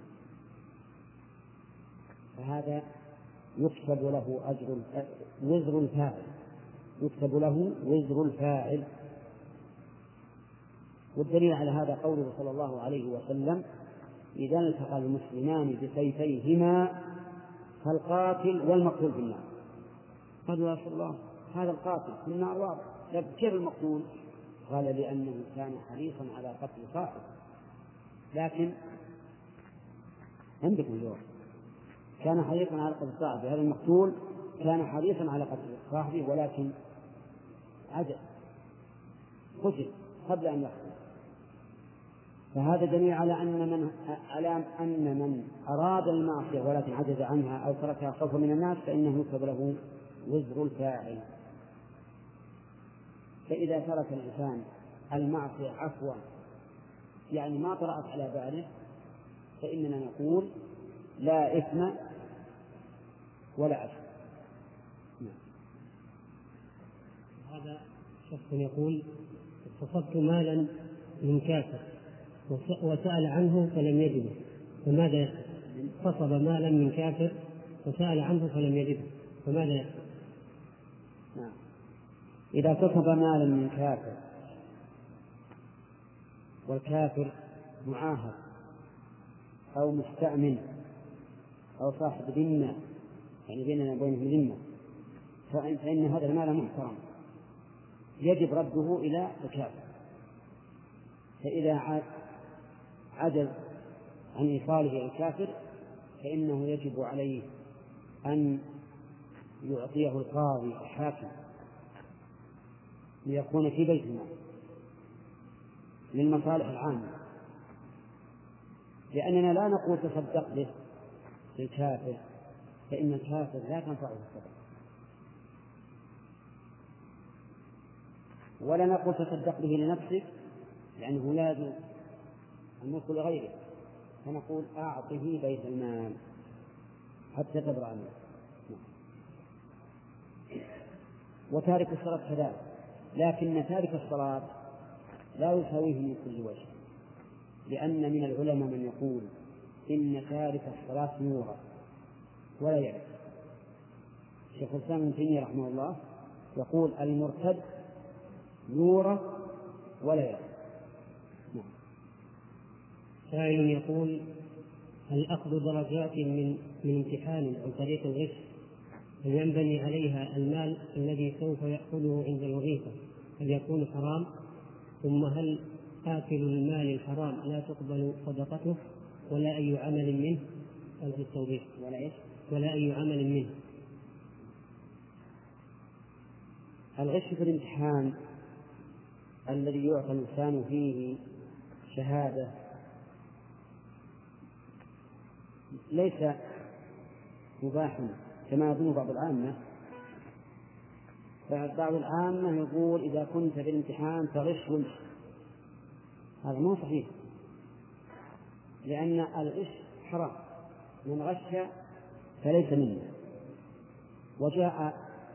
فهذا يكتب له وزر الفاعل، يكتب له وزر الفاعل. والدليل على هذا قوله صلى الله عليه وسلم: إذا التقى المسلمان بسيفيهما فالقاتل والمقتول في النار. قالوا يا رسول الله هذا القاتل في النار واضح، كيف المقتول؟ قال: لأنه كان حريصا على قتل صاحبه. لكن عندكم جواب، كان حريصا على قتل صاحبه، هذا المقتول كان حريصا على قتل صاحبه ولكن عجز، قتل قبل أن يقتل. فهذا دليل على أن من أراد المعصية ولكن عجز عنها أو تركها خوفا من الناس فإنه يكتب له وزر الفاعل. فإذا ترك الإنسان المعصية عفوا، يعني ما طرأت على باله، فإننا نقول لا إثم ولا عفو. هذا شخص يقول: اغتصبت مالا من كافر وسأل عنه فلم يجده، فماذا يفعل؟ اغتصب مالا من كافر وسأل عنه فلم يجده، فماذا يفعل؟ إذا اغتصب مالا من كافر والكافر معاهد أو مستأمن أو صاحب ذمة، يعني بيننا وبينه ذمة، فإن هذا المال محترم يجب رده إلى الكافر. فإذا عجز عن إيصاله إلى الكافر فإنه يجب عليه أن يعطيه القاضي الحاكم ليكون في بيت المال للمصالح العامة، لأننا لا نقول تصدق به للكافر، فإن الكافر لا تنفعه الصدقة، ولا نقول تصدق به لنفسك لأنه لا يجوز الملك لغيره، فنقول أعطه بيت المال حتى تبرأ منه. وتارك الصلاة كذلك، لكن تارك الصلاة لا يساويه من كل وجه، لأن من العلماء من يقول إن تارك الصلاة يورث ولا يرث. شيخ الإسلام ابن تيمية رحمه الله يقول المرتد يورث ولا يرث. سائل يقول: هل أخذ درجات من امتحان عن طريق الغش هل ينبني عليها المال الذي سوف يأخذه عند الوظيفة هل يكون حرام؟ ثم هل آكل المال الحرام لا تقبل صدقته ولا أي عمل منه؟ ألف التوضيح. ولا أي عمل منه. الغش في الامتحان الذي يعطى الإنسان فيه شهادة ليس مباحا كما يظن بعض العامة. فبعض العامة يقول إذا كنت في الامتحان فغش وامش، هذا مو صحيح، لأن الغش حرام، من غش فليس منه. وجاء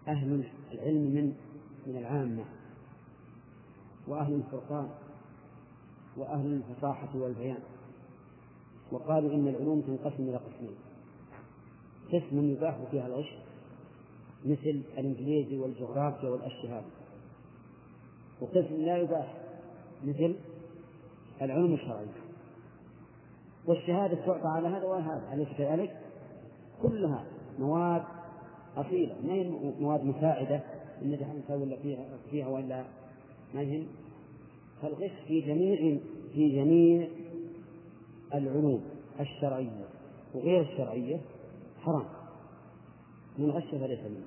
أهل العلم من العامة وأهل الفرقان وأهل الفصاحة والبيان، وقالوا إن العلوم تنقسم إلى قسمين: قسم يباح فيها الغش مثل الإنجليزي والجغرافيا والأشياء، وقسم لا يباح مثل العلوم الشرعية. والشهادة تعطى على هذا وهذا، أليس كذلك؟ كلها مواد أصيلة، ما هي مواد مساعدة إن نحن نسوي فيها ولا ما يهم. فالغش في جميع العلوم الشرعية وغير الشرعية حرام، من غش فليس منه.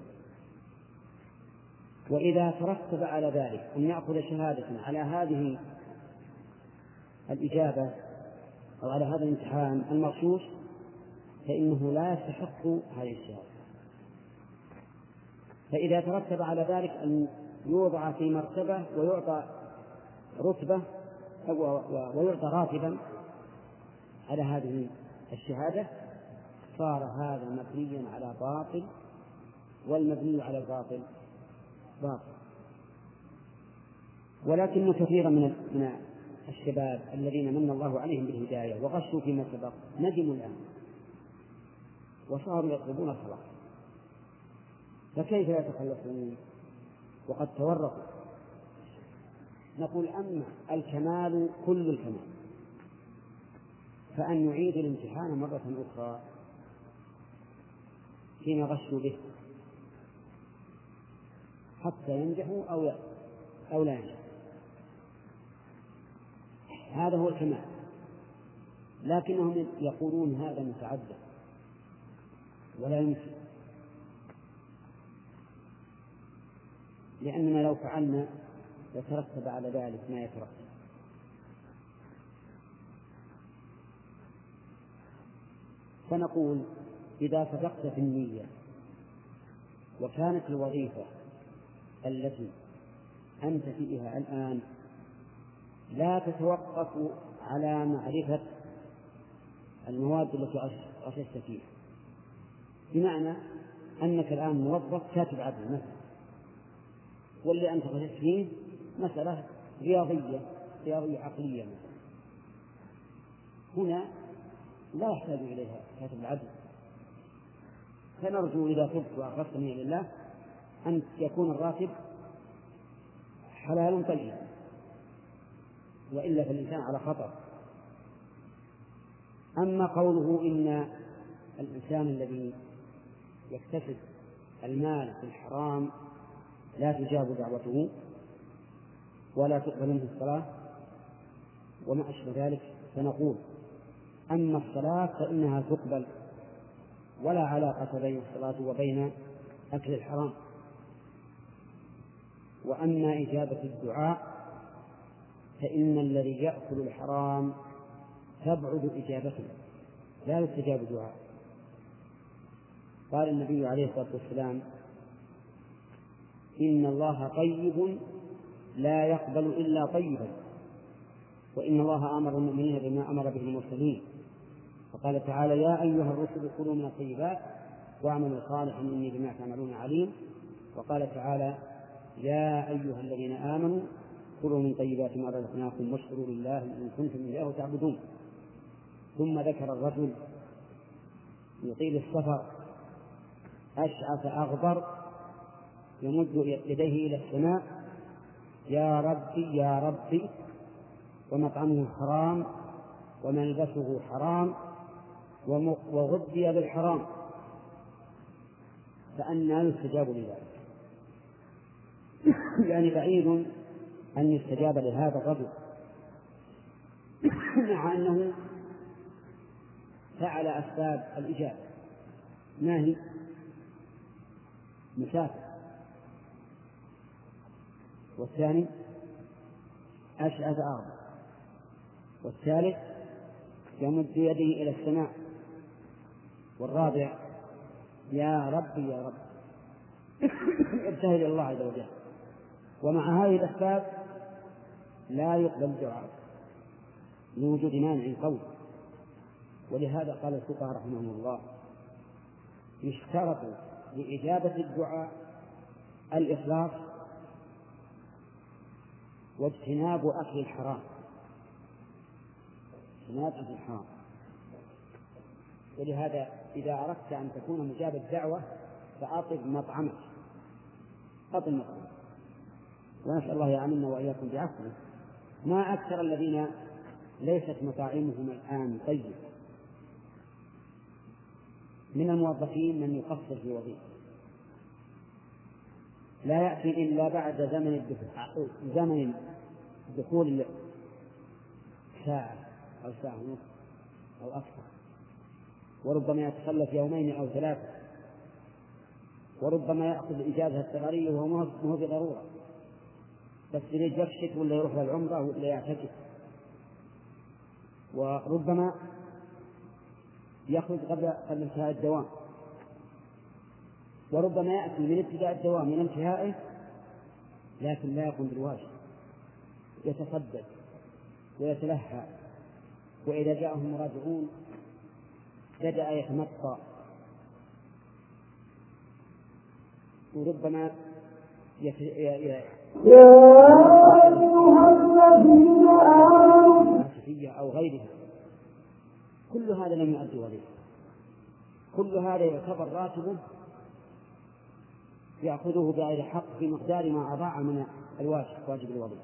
وإذا ترتب على ذلك أن يأخذ شهادة على هذه الإجابة أو على هذا الامتحان المغشوش فإنه لا يستحق هذه الشهادة. فإذا ترتب على ذلك أن يوضع في مرتبة ويعطى رتبة ويعطى راتبا على هذه الشهادة صار هذا مبنيا على باطل، والمبني على الباطل باطل. ولكن كثيرا من الشباب الذين من الله عليهم بالهداية وغشوا فيما سبق ندموا الآن وصاروا يطلبون الخلاص، فكيف يتخلصون وقد تورطوا؟ نقول: أما الكمال كل الكمال فأن يعيد الامتحان مرة أخرى فيما غشوا به حتى ينجحوا أو لا ينجحوا، هذا هو الكمال. لكنهم يقولون هذا متعدد ولا يمكن، لأننا لو فعلنا يترتب على ذلك ما يترتب. فنقول: إذا صدقت في النية وكانت الوظيفة التي أنت فيها الآن لا تتوقف على معرفة المواد التي غششت فيها، بمعنى أنك الآن موظف كاتب عدل مثلا، واللي أنت غششت فيه مسألة رياضية عقلية مثلا، هنا لا يحتاج إليها كاتب العدل. فنرجو إذا تبت وأخلصت من الله أن يكون الراتب حلال طيب، وإلا فالإنسان على خطر. أما قوله إن الإنسان الذي يكتسب المال في الحرام لا تجاب دعوته ولا تقبل منه الصلاة وما أشبه ذلك، فنقول: أما الصلاة فإنها تقبل ولا علاقة بين الصلاة وبين أكل الحرام. وأما إجابة الدعاء فإن الذي يأكل الحرام تبعد إجابته، لا يستجاب دعاء. قال النبي عليه الصلاة والسلام: إن الله طيب لا يقبل إلا طيبا، وإن الله أمر المؤمنين بما أمر به المرسلين، فقال تعالى: يا أيها الرسل كلوا من الطيبات واعملوا صالحا إني بما تعملون عليم. وقال تعالى: يا أيها الذين آمنوا كلوا من طيبات ما رزقناكم واشكروا لله إن كنتم إياه تعبدون. ثم ذكر الرجل يطيل السفر أشعث أغبر يمد يديه إلى السماء: يا ربي يا ربي، ومطعمه حرام وملبسه حرام وغذي بالحرام، فأنى يستجاب لذلك؟ يعني بعيد أن يستجاب لهذا الرجل مع أنه فعل أسباب الإجابة. ما هي؟ مسافر، والثاني أشعث أغبر، والثالث يمد يده إلى السماء، والرابع يا ربي يا رب، ابتهل إلى الله عز وجل. ومع هذه الأسباب لا يقبل الدعاء لوجود مانع قوي. ولهذا قال الفقهاء رحمهم الله: يشترط لإجابة الدعاء الإخلاص واجتناب أكل الحرام. اجتناب أكل الحرام. ولهذا إذا أردت أن تكون مجاب الدعوة فأطب مطعمك، أطب مطعمك. ونسأل الله يعيننا وإياكم بعفوه. ما أكثر الذين ليست مطاعمهم الآن طيب من الموظفين من يقصر في وظيفة، لا يأتي إلا بعد زمن دخول ساعة أو ساعة ونصف أو أكثر، وربما يتخلف يومين أو ثلاثة، وربما يأخذ إجازة السفرية وهو مو بضرورة، بس يريد يكشف ولا يروح للعمرة ولا يعتكف، وربما يخرج قبل انتهاء الدوام، وربما يأتي من ابتداء الدوام من انتهائه لكن لا يقوم بالواجب، يتصدق ويتلهى، وإذا جاءهم مراجعون بدأ يتمطى، وربما أو غيرها. كل هذا لم يؤدي وظيفة، كل هذا يعتبر راتبه يأخذه بغير حق في مقدار ما أضاع من الواجب، واجب الوظيفة.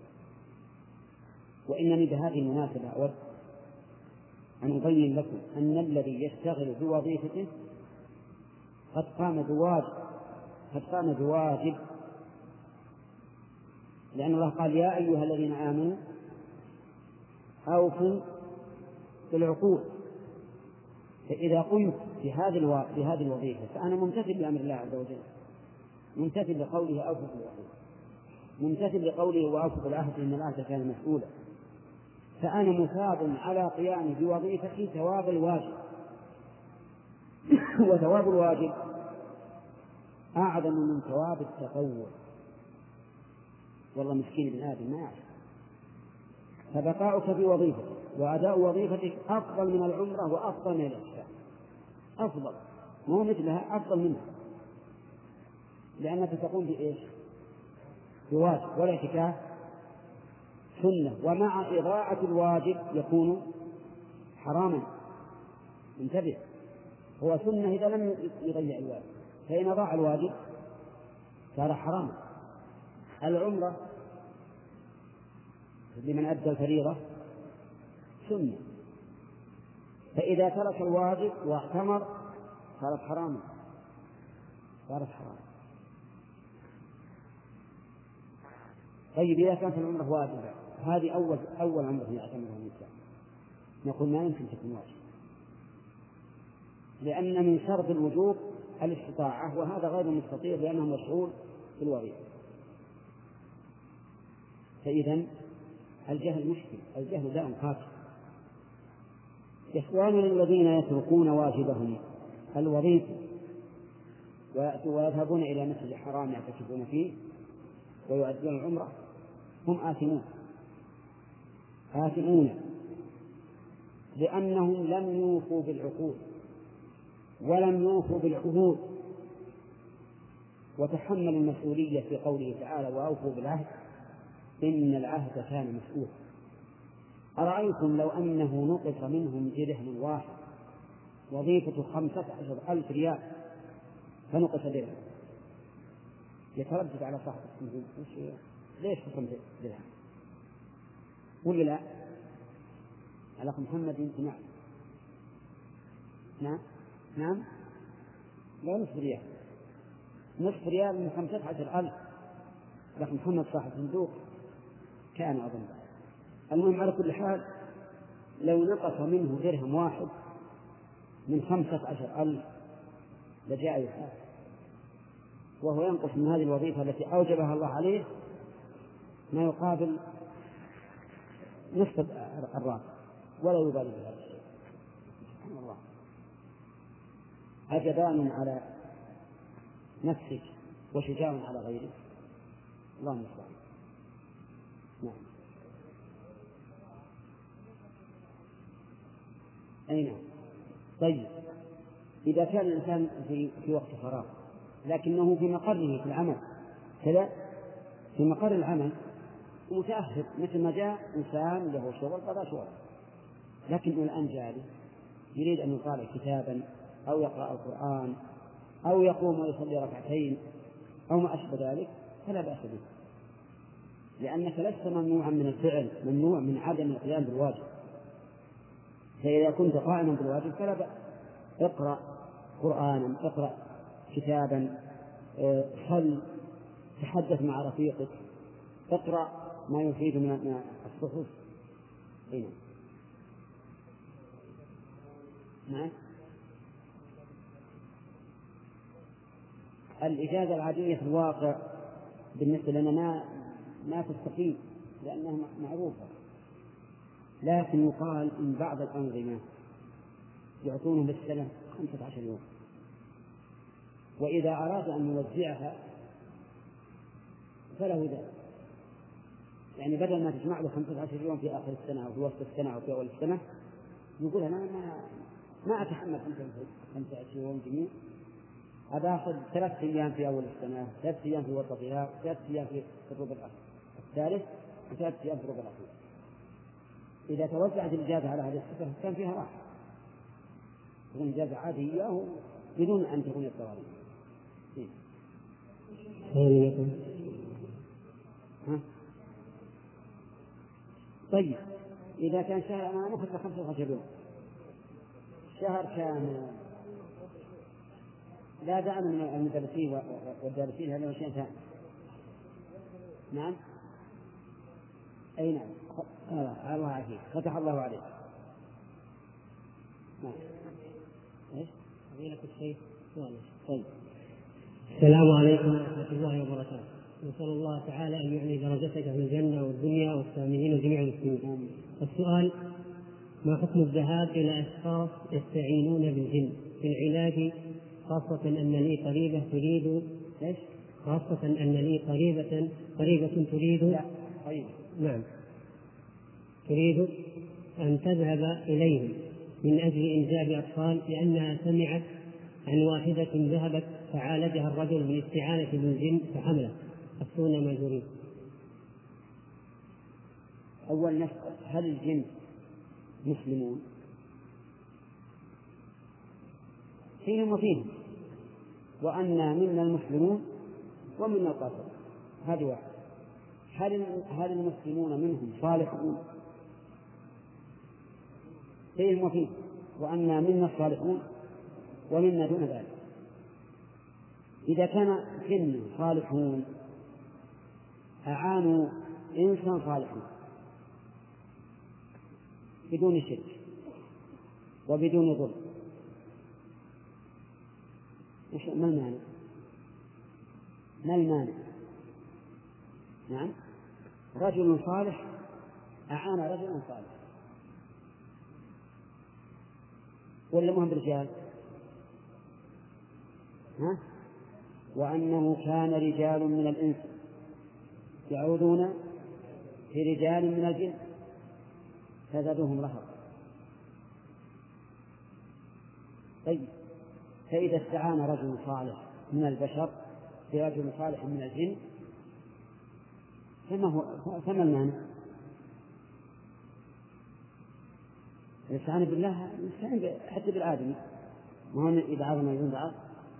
وإنني بهذه المناسبة أود أن أبين لكم أن الذي يشتغل بوظيفته قد قام بواجب، لأن الله قال يا أيها الذين آمنوا أوفوا بالعقود. فإذا قمت بهذه الوظيفة فأنا ممتثل بأمر الله عز وجل، ممتثل لقوله أوفوا بالعقود، ممتثل لقوله وأوفوا بالعهد إن العهد كان مسؤولا، فأنا مثاب على قيامي بوظيفتي ثواب الواجب. وثواب الواجب أعظم من ثواب التطوع. والله مسكين ابن آدم ما يعرف. فبقاؤك في وظيفتك وأداء وظيفتك أفضل من العمرة وأفضل من الاعتكاف، أفضل، مو مثلها، أفضل منها، لأنك تقوم بإيش؟ بواجب، والاعتكاف سنة، ومع إضاعة الواجب يكون حراما. انتبه، هو سنة إذا لم يضيع الواجب، فإن أضاع الواجب صار حراما. العمرة لمن أدى الفريضة سنة، فإذا ترك الواجب واعتمر صارت حراما، صارت حراما. طيب إذا كانت العمرة واجبة، هذه أول عمرة يعتمرها الإنسان، نقول ما يمكن تكون واجب، لأن من شرط الوجوب الاستطاعة، وهذا غير مستطيع لأنه مشغول بالوظيفة. فإذن الجهل مشكل، الجهل داء قاتل. إخواننا الذين يتركون واجبهم الوظيفة ويذهبون إلى مسجد الحرام يعتكفون فيه ويؤدون العمرة هم آثمون لأنهم لم يوفوا بالعقود ولم يوفوا بالعهود، وتحملوا المسؤولية في قوله تعالى وأوفوا بالعهد إن العهد كان مسؤولا. أرأيتم لو أنه نقص منهم درهم واحد، وظيفة 15,000 ريال فنقص درهم، يتردد على صاحب السجن ليش 5 درهم؟ ولا لا؟ على محمد يمكن نعم لا، نصف ريال من 15,000، لكن محمد صاحب صندوق كان أظن. المهم على كل حال لو نقص منه درهم واحد من 15,000 لجاء يحاسب، وهو ينقص من هذه الوظيفة التي أوجبها الله عليه ما يقابل نصف الراتب ولا يبالي بهذا الشيء. سبحان الله، أجبان على نفسك وشجاع على غيرك، الله المستعان. نعم. أين؟ طيب إذا كان الإنسان في وقت فراغ لكنه في مقره في العمل كذا، في مقر العمل متأخر، مثل ما جاء إنسان له شغل قضى شغل، لكن الآن جالس يريد أن يطالع كتابا أو يقرأ القرآن أو يقوم ويصلي ركعتين أو ما أشبه ذلك، فلا بأس به، لأنك لست ممنوعا من الفعل، ممنوع من عدم القيام بالواجب. فإذا كنت قائما بالواجب فلا بأس، اقرأ قرآنا، اقرأ كتابا، صل، تحدث مع رفيقك، اقرأ ما يفيد من الصحف. هنا نعم. الإجازة العادية في الواقع بالنسبة لنا ما تستقيم لأنها معروفة، لكن يقال إن بعض الأنظمة يعطونه بالسنة 15 يوم، وإذا أراد أن يوزعها فله ذلك، يعني بدل ما تجمع له 15 يوم في آخر السنة أو في وسط السنة أو في أول السنة، يقول أنا ما أتحمل 15 يوم جميع، هذا أخذ 3 أيام في أول السنة، 3 أيام في وسطها، 3 أيام في الربع الثالث، و3 أيام في الربع الأخير. إذا توزعت الإجازة على هذه الصفة كان فيها راحة، تكون إجازة عادية بدون أن تكون الضوابط. طيب إذا كان شهر أنا نأخذ 15 يوم، شهر كامل، لا دعنا من المدرسين والدارسين هذا شيء ثاني. نعم أي نعم، الله عليك، فتح الله عليك. نعم. إيش؟ فضيلة الشيخ سؤال. طيب. السلام عليكم ورحمة الله وبركاته. نسأل الله تعالى أن يعلي درجتك في الجنة والدنيا والسامعين وجميع المسلمين. السؤال: ما حكم الذهاب إلى أشخاص يستعينون بالجن في العلاج، خاصة أن لي قريبة تريد إيش؟ خاصة أن لي قريبة تريد لا. طيب. نعم، تريد أن تذهب إليهم من أجل إنجاب أطفال، لأنها سمعت عن واحدة ذهبت فعالجها الرجل بالاستعانة بالجن فحملت، أفتون ما تريد. أول نسأل: هل الجن مسلمون؟ فيهم وفيهم، وأن منا المسلمون ومنا القاسطون، هذه واحد. هل المسلمون منهم صالحون؟ فيهم وفيهم، وأن منا الصالحون ومنا دون ذلك. إذا كان جن صالحون أعانوا إنسان صالحا بدون شرك وبدون ظلم، ما المانع؟ ما المانع؟ نعم، رجل صالح أعان رجلا صالح، ولا مهم بالرجال؟ وأنه كان رجال من الإنس يعودون في رجال من الجن فزادوهم رهقا. طيب، فإذا استعان رجل صالح من البشر برجل صالح من الجن فما المانع؟ الاستعانة بالله نستعين حتى بالآدمي، ما هو إذا عظم يزون بعض.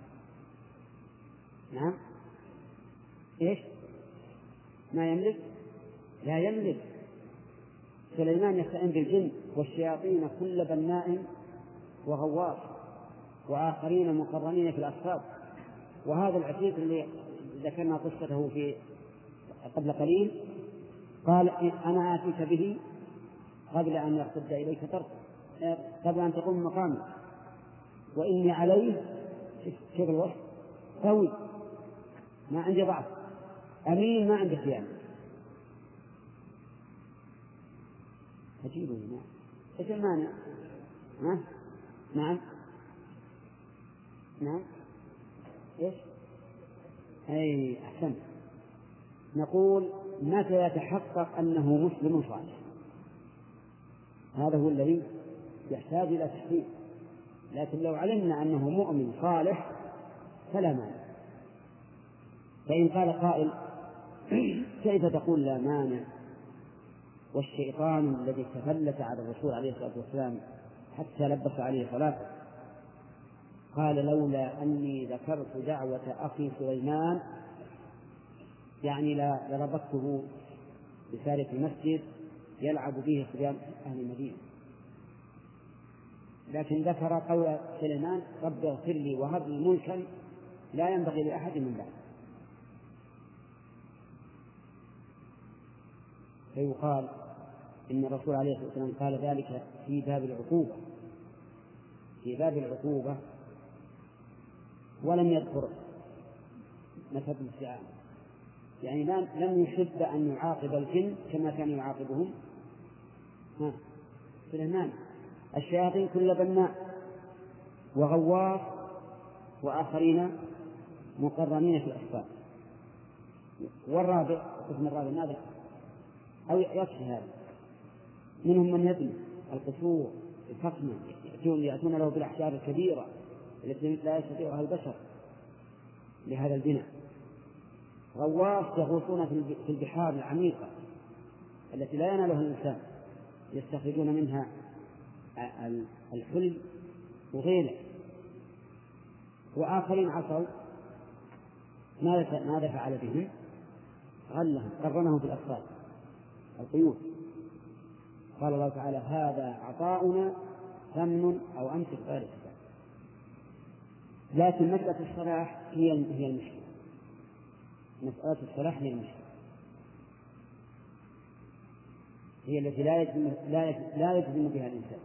نعم. إيش؟ ما يملك؟ لا يملك. سليمان يستعين بالجن والشياطين كل بناء وغواص وآخرين مقرنين في الأصفاد. وهذا العفريت اللي ذكرنا قصته في قبل قليل قال: أنا آتيك به قبل أن يرتد إليك طرف، قبل أن تقوم مقامك، وإني عليه شوف الوصف قوي، ما عندي ضعف، أمين، ما عندي خيانة. عجيب. إيش المانع؟ نعم. إيش؟ أي أحسن. نقول: متى يتحقق أنه مسلم صالح؟ هذا هو الذي يحتاج إلى تحقيق. لكن لو علمنا أنه مؤمن صالح فلا مانع، فإن قال قائل كيف تقول لا مانع والشيطان الذي تفلت على الرسول عليه الصلاة والسلام حتى لبس عليه صلاته؟ قال لولا أني ذكرت دعوة أخي سليمان يعني لربطته بسارق المسجد يلعب به صبيان أهل المدينة، لكن ذكر قول سليمان رب اغفر لي وهب لي ملكا لا ينبغي لأحد من بعد. فيقال إن الرسول عليه الصلاة والسلام قال ذلك في باب العقوبة، في باب العقوبة، ولم يذكر مثل الاستعانة، يعني لم يحب أن يعاقب الجن كما كان يعاقبهم سليمان. الشياطين كل بناء وغواص وآخرين مقرنين في الأسفار. والرابع القسم الرابع ماذا؟ أو يكفي هذا، منهم من يبني القصور الفخمة يأتون له بالأحجار الكبيرة التي لا يستطيعها البشر لهذا البناء. غواص يغوصون في البحار العميقة التي لا ينالها الإنسان، يستخرجون منها الحلي وغيره. وآخرين عصوا ماذا فعل بهم؟ غلهم قرنهم في الأسفار القيود. قال الله تعالى هذا عطاؤنا ثمن أو أمسك غير حساب. لكن مسألة الصلاح هي المشكلة، مسألة الصلاح هي المشكلة، هي التي لا يجزم بها الإنسان،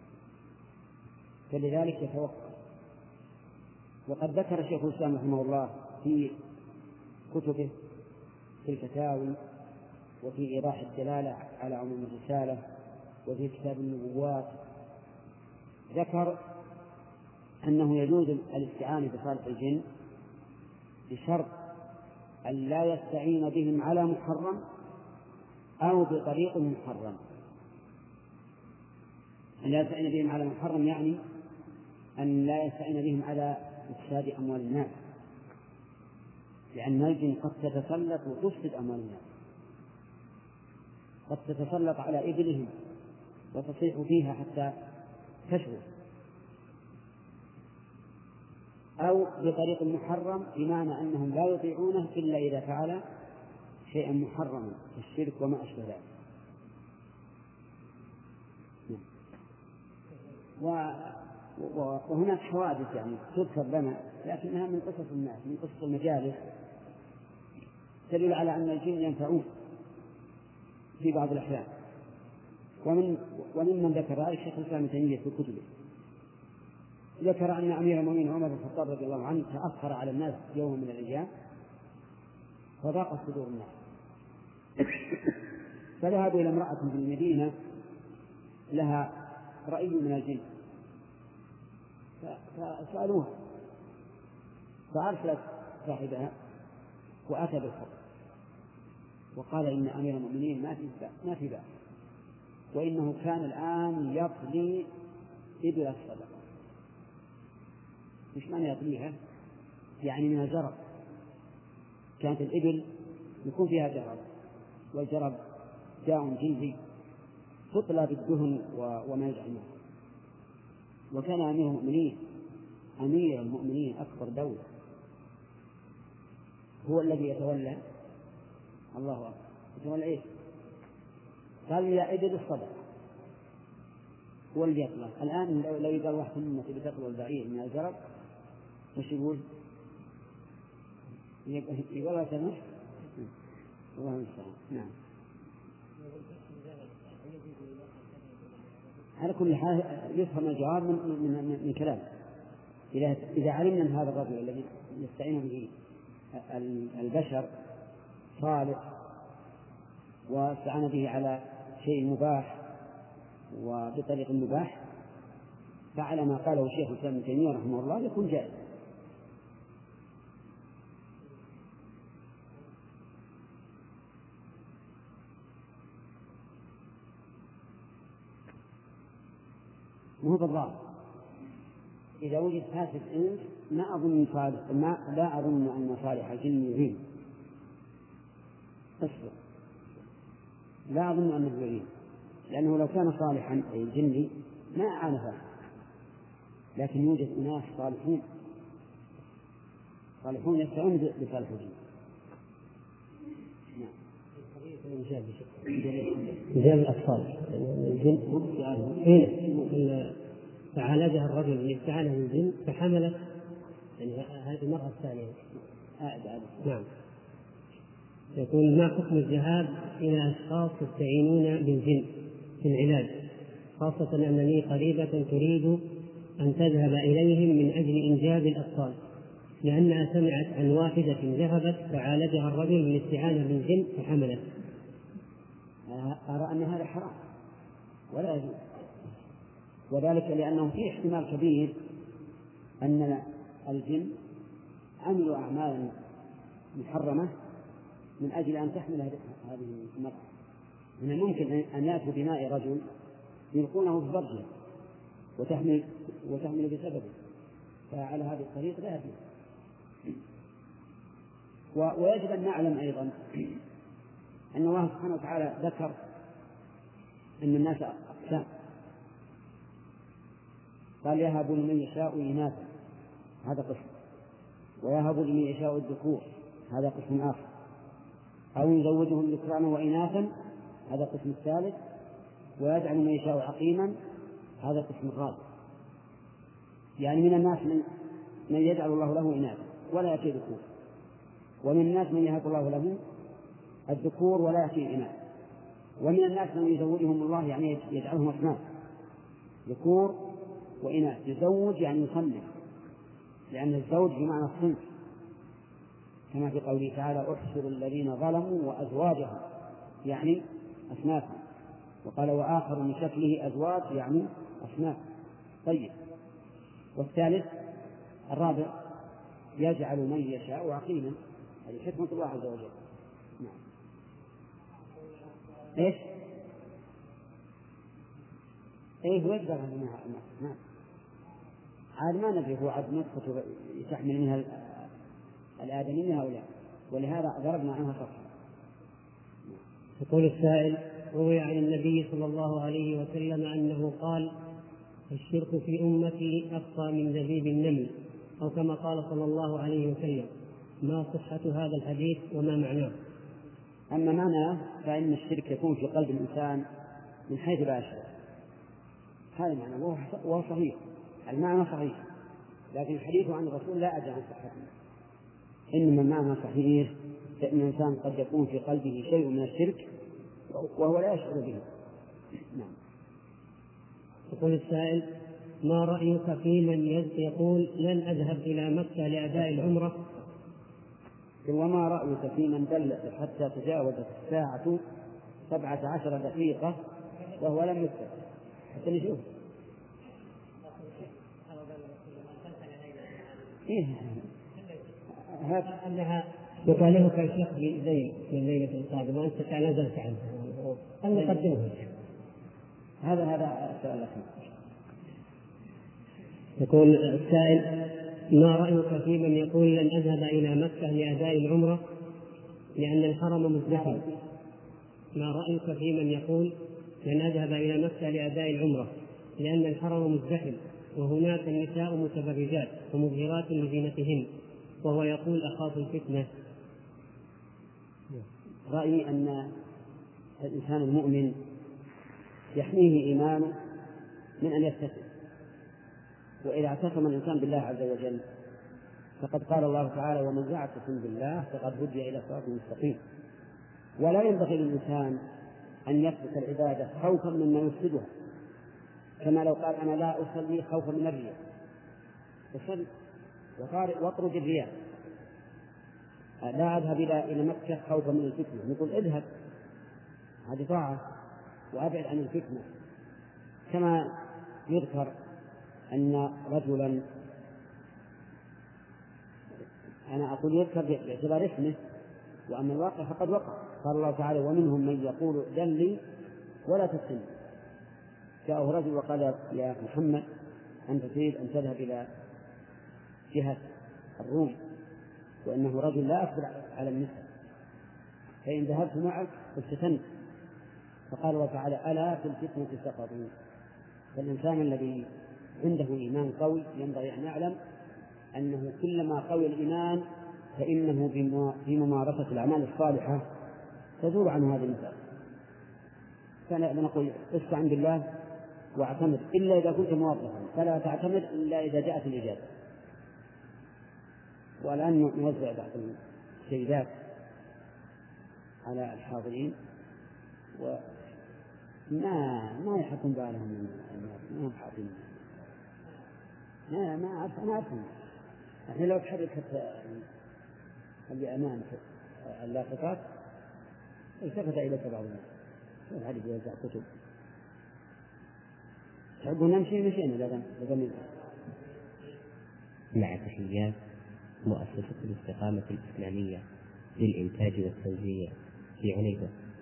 فلذلك يتوقف. وقد ذكر شيخ الإسلام رحمه الله في كتبه في الفتاوي وفي إيضاح الدلالة على عموم الرسالة وفي كتاب النبوات، ذكر أنه يجوز الاستعانة بصالح الجن بشرط أن لا يستعين بهم على محرم أو بطريق محرم. أن لا يستعين بهم على محرم يعني أن لا يستعين بهم على إفساد أموال الناس، لأن الجن قد تتسلط وتفسد أموال الناس، قد تتسلط على إبلهم وتصيح فيها حتى تشوي، أو بطريق محرم بمعنى أنهم لا يطيعونه إلا إذا فعل شيئا محرما كالشرك وما أشبه ذلك. وهناك حوادث يعني تذكر لنا لكنها من قصص الناس، من قصص المجالس، تدل على أن الجن ينفعون في بعض الأحيان. وممن ذكر ذلك شيخ الإسلام ابن تيمية في كتبه، ذكر أن أمير المؤمنين عمر بن الخطاب رضي الله عنه تأخر على الناس يوم من الأيام فضاقت صدور الناس، فذهبوا إلى امرأة في المدينة لها رأي من الجن فسألوها، فأرسلت صاحبها وأتى بالخبر وقال إن أمير المؤمنين ما في بأس، وإنه كان الآن يطلي إبل الصدقة. مش معنى يطليها؟ يعني من الجرب، كانت الإبل يكون فيها جرب، والجرب داء جلدي تطلى بالدهن وما يجعل منه. وكان أمير المؤمنين أكبر دولة هو الذي يتولى، الله أكبر، يتولى إيش؟ قال يا إبل الصدقة هو اللي يطلع. الآن لو يقال واحد منا تبي تطلع البعير من الجرب وش يقول؟ يقول لا سمح الله المستعان. نعم. على كل حال يفهم الجواب من كلام. إذا علمنا أن هذا الرجل الذي يستعين به البشر صالح واستعان به على شيء مباح وبطريق مباح، فعلى ما قاله شيخ الإسلام ابن تيمية رحمه الله يكون جائز. مو بالضبط. إذا وجد فاسد إنس لا أظن أن صالح الجن يعين، اصبر، لا أظن أنه يعين، لأنه لو كان صالحا أي الجني ما أعان هذا، لكن يوجد أناس صالحون يستعون بصالح الجن. إنجاب الأطفال الجن فعالجها الرجل اللي استعانه بالجن فحملت، يعني هذه المرأة الثانية. نعم. يقول ما حكم الذهاب إلى أشخاص يستعينون بالجن في العلاج، خاصة أنني قريبة تريد أن تذهب إليهم من أجل إنجاب الأطفال، لأنها سمعت عن واحدة ذهبت فعالجها الرجل بالاستعانة بالجن فحملت. أرى أن هذا حرام ولا يجوز، وذلك لأنه في احتمال كبير أن الجن عملوا أعمالا محرمة من أجل أن تحمل هذه المرأة. من الممكن أن يأتوا بماء رجل يلقونه في فرجه وتحمل بسببه، فعلى هذه الطريق لا يجوز. ويجب أن نعلم أيضا أن الله سبحانه وتعالى ذكر أن الناس أقسام، قال يهب لمن يشاء إناثا هذا قسم، ويهب لمن يشاء الذكور هذا قسم آخر، أو يزوجهم ذكرانا وإناثا هذا قسم الثالث، ويجعل من يشاء عقيما هذا قسم الرابع. يعني من الناس من يجعل الله له إناثا ولا يأتي ذكور، ومن الناس من يهب الله له الذكور ولا يأتي إناث، ومن الناس من يزوجهم الله يعني يجعلهم أصناف ذكور وإناث. يزوج يعني يصنف، لأن الزوج بمعنى الصنف، كما في قوله تعالى احشروا الذين ظلموا وأزواجهم يعني أصنافهم، وقال وآخر من شكله أزواج يعني أصناف. طيب، والثالث الرابع يجعل من يشاء عقيما، هذه حكمة الله عز وجل. نعم. إيش؟ إيه هو يقدر هذا؟ نعم. عاد ما ندري، هو عاد نطفة تحمل منها الآدمي من هؤلاء، ولهذا ضربنا عنها صفحة. يقول السائل: روي عن النبي صلى الله عليه وسلم أنه قال: الشرك في أمتي أخفى من دبيب النمل، أو كما قال صلى الله عليه وسلم. ما صحة هذا الحديث وما معناه؟ أما معناه فإن الشرك يكون في قلب الإنسان من حيث لا يشعر، هذا معنى وهو صحيح، المعنى صحيح، لكن الحديث عن الرسول لا أدري عن صحته. إنما المعنى صحيح، فإن الإنسان قد يكون في قلبه شيء من الشرك وهو لا يشعر به. نعم. يقول السائل: ما رأيك في من يقول لن أذهب إلى مكة لأداء العمرة؟ وما رأيك في من دلت حتى تجاوزت الساعة 17 دقيقة وهو لم يكتب؟ حتى نشوف. أنها يطالبك الشيخ بليل من ليلة القادمة وأنت تنازلت عنه، أن نقدمه. هذا السؤال الأخير. يقول السائل: ما رأيك في من يقول لن أذهب إلى مكة لأداء العمرة لأن الحرم مزدحم؟ ما رأيك في من يقول لن أذهب إلى مكة لأداء العمرة لأن الحرم مزدحم وهناك النساء متبرجات ومظهرات لزينتهن، وهو يقول أخاف الفتنة؟ رأيي أن الإنسان المؤمن يحميه إيمانه من أن يفتتن، وإذا اعتصم الإنسان بالله عز وجل فقد قال الله تعالى: ومن يعتصم بالله فقد هدي إلى صراط مستقيم. ولا ينبغي للإنسان أن يترك العبادة خوفا مما يفسدها، كما لو قال أنا لا أصلي خوفا من الرياء، أصلي واطرد الرياء. لا أذهب إلى مكة خوفا من الفتنة، نقول اذهب، هذه طاعة، وأبعد عن الفتنة. كما يذكر أن رجلا، أنا أقول يذكر باعتبار اسمه، وأما الواقع فقد وقع. قال الله تعالى: ومنهم من يقول ائذن لي ولا تفتني. جاءه رجل وقال: يا محمد أنت تريد أن تذهب إلى جهة الروم، وإنه رجل لا يقبل على النساء، فإن ذهبت معك افتتنت. فقال الله تعالى: ألا في الفتنة سقطوا. فالإنسان الذي عنده إيمان قوي ينبغي أن يعلم أنه كلما قوي الإيمان فإنه بممارسة الأعمال الصالحة تزول عنه هذه المسألة. فنقول: استعن بالله واعتمد، إلا إذا كنت موظفا فلا تعتمد إلا إذا جاءت الإجابة. والآن نوزع بعض السيدات على الحاضرين وما يحطون بالهم من الناس، ما يحطون، ما أفهم. يعني لو تحركت اللي أمامك اللاصقات التفت إليك بعض الناس: شوف هذه يوزع كتب، تحبون نمشي مشينا لذا. مع تحيات مؤسسة الاستقامة الإسلامية للإنتاج والتوزيع في عنيزة.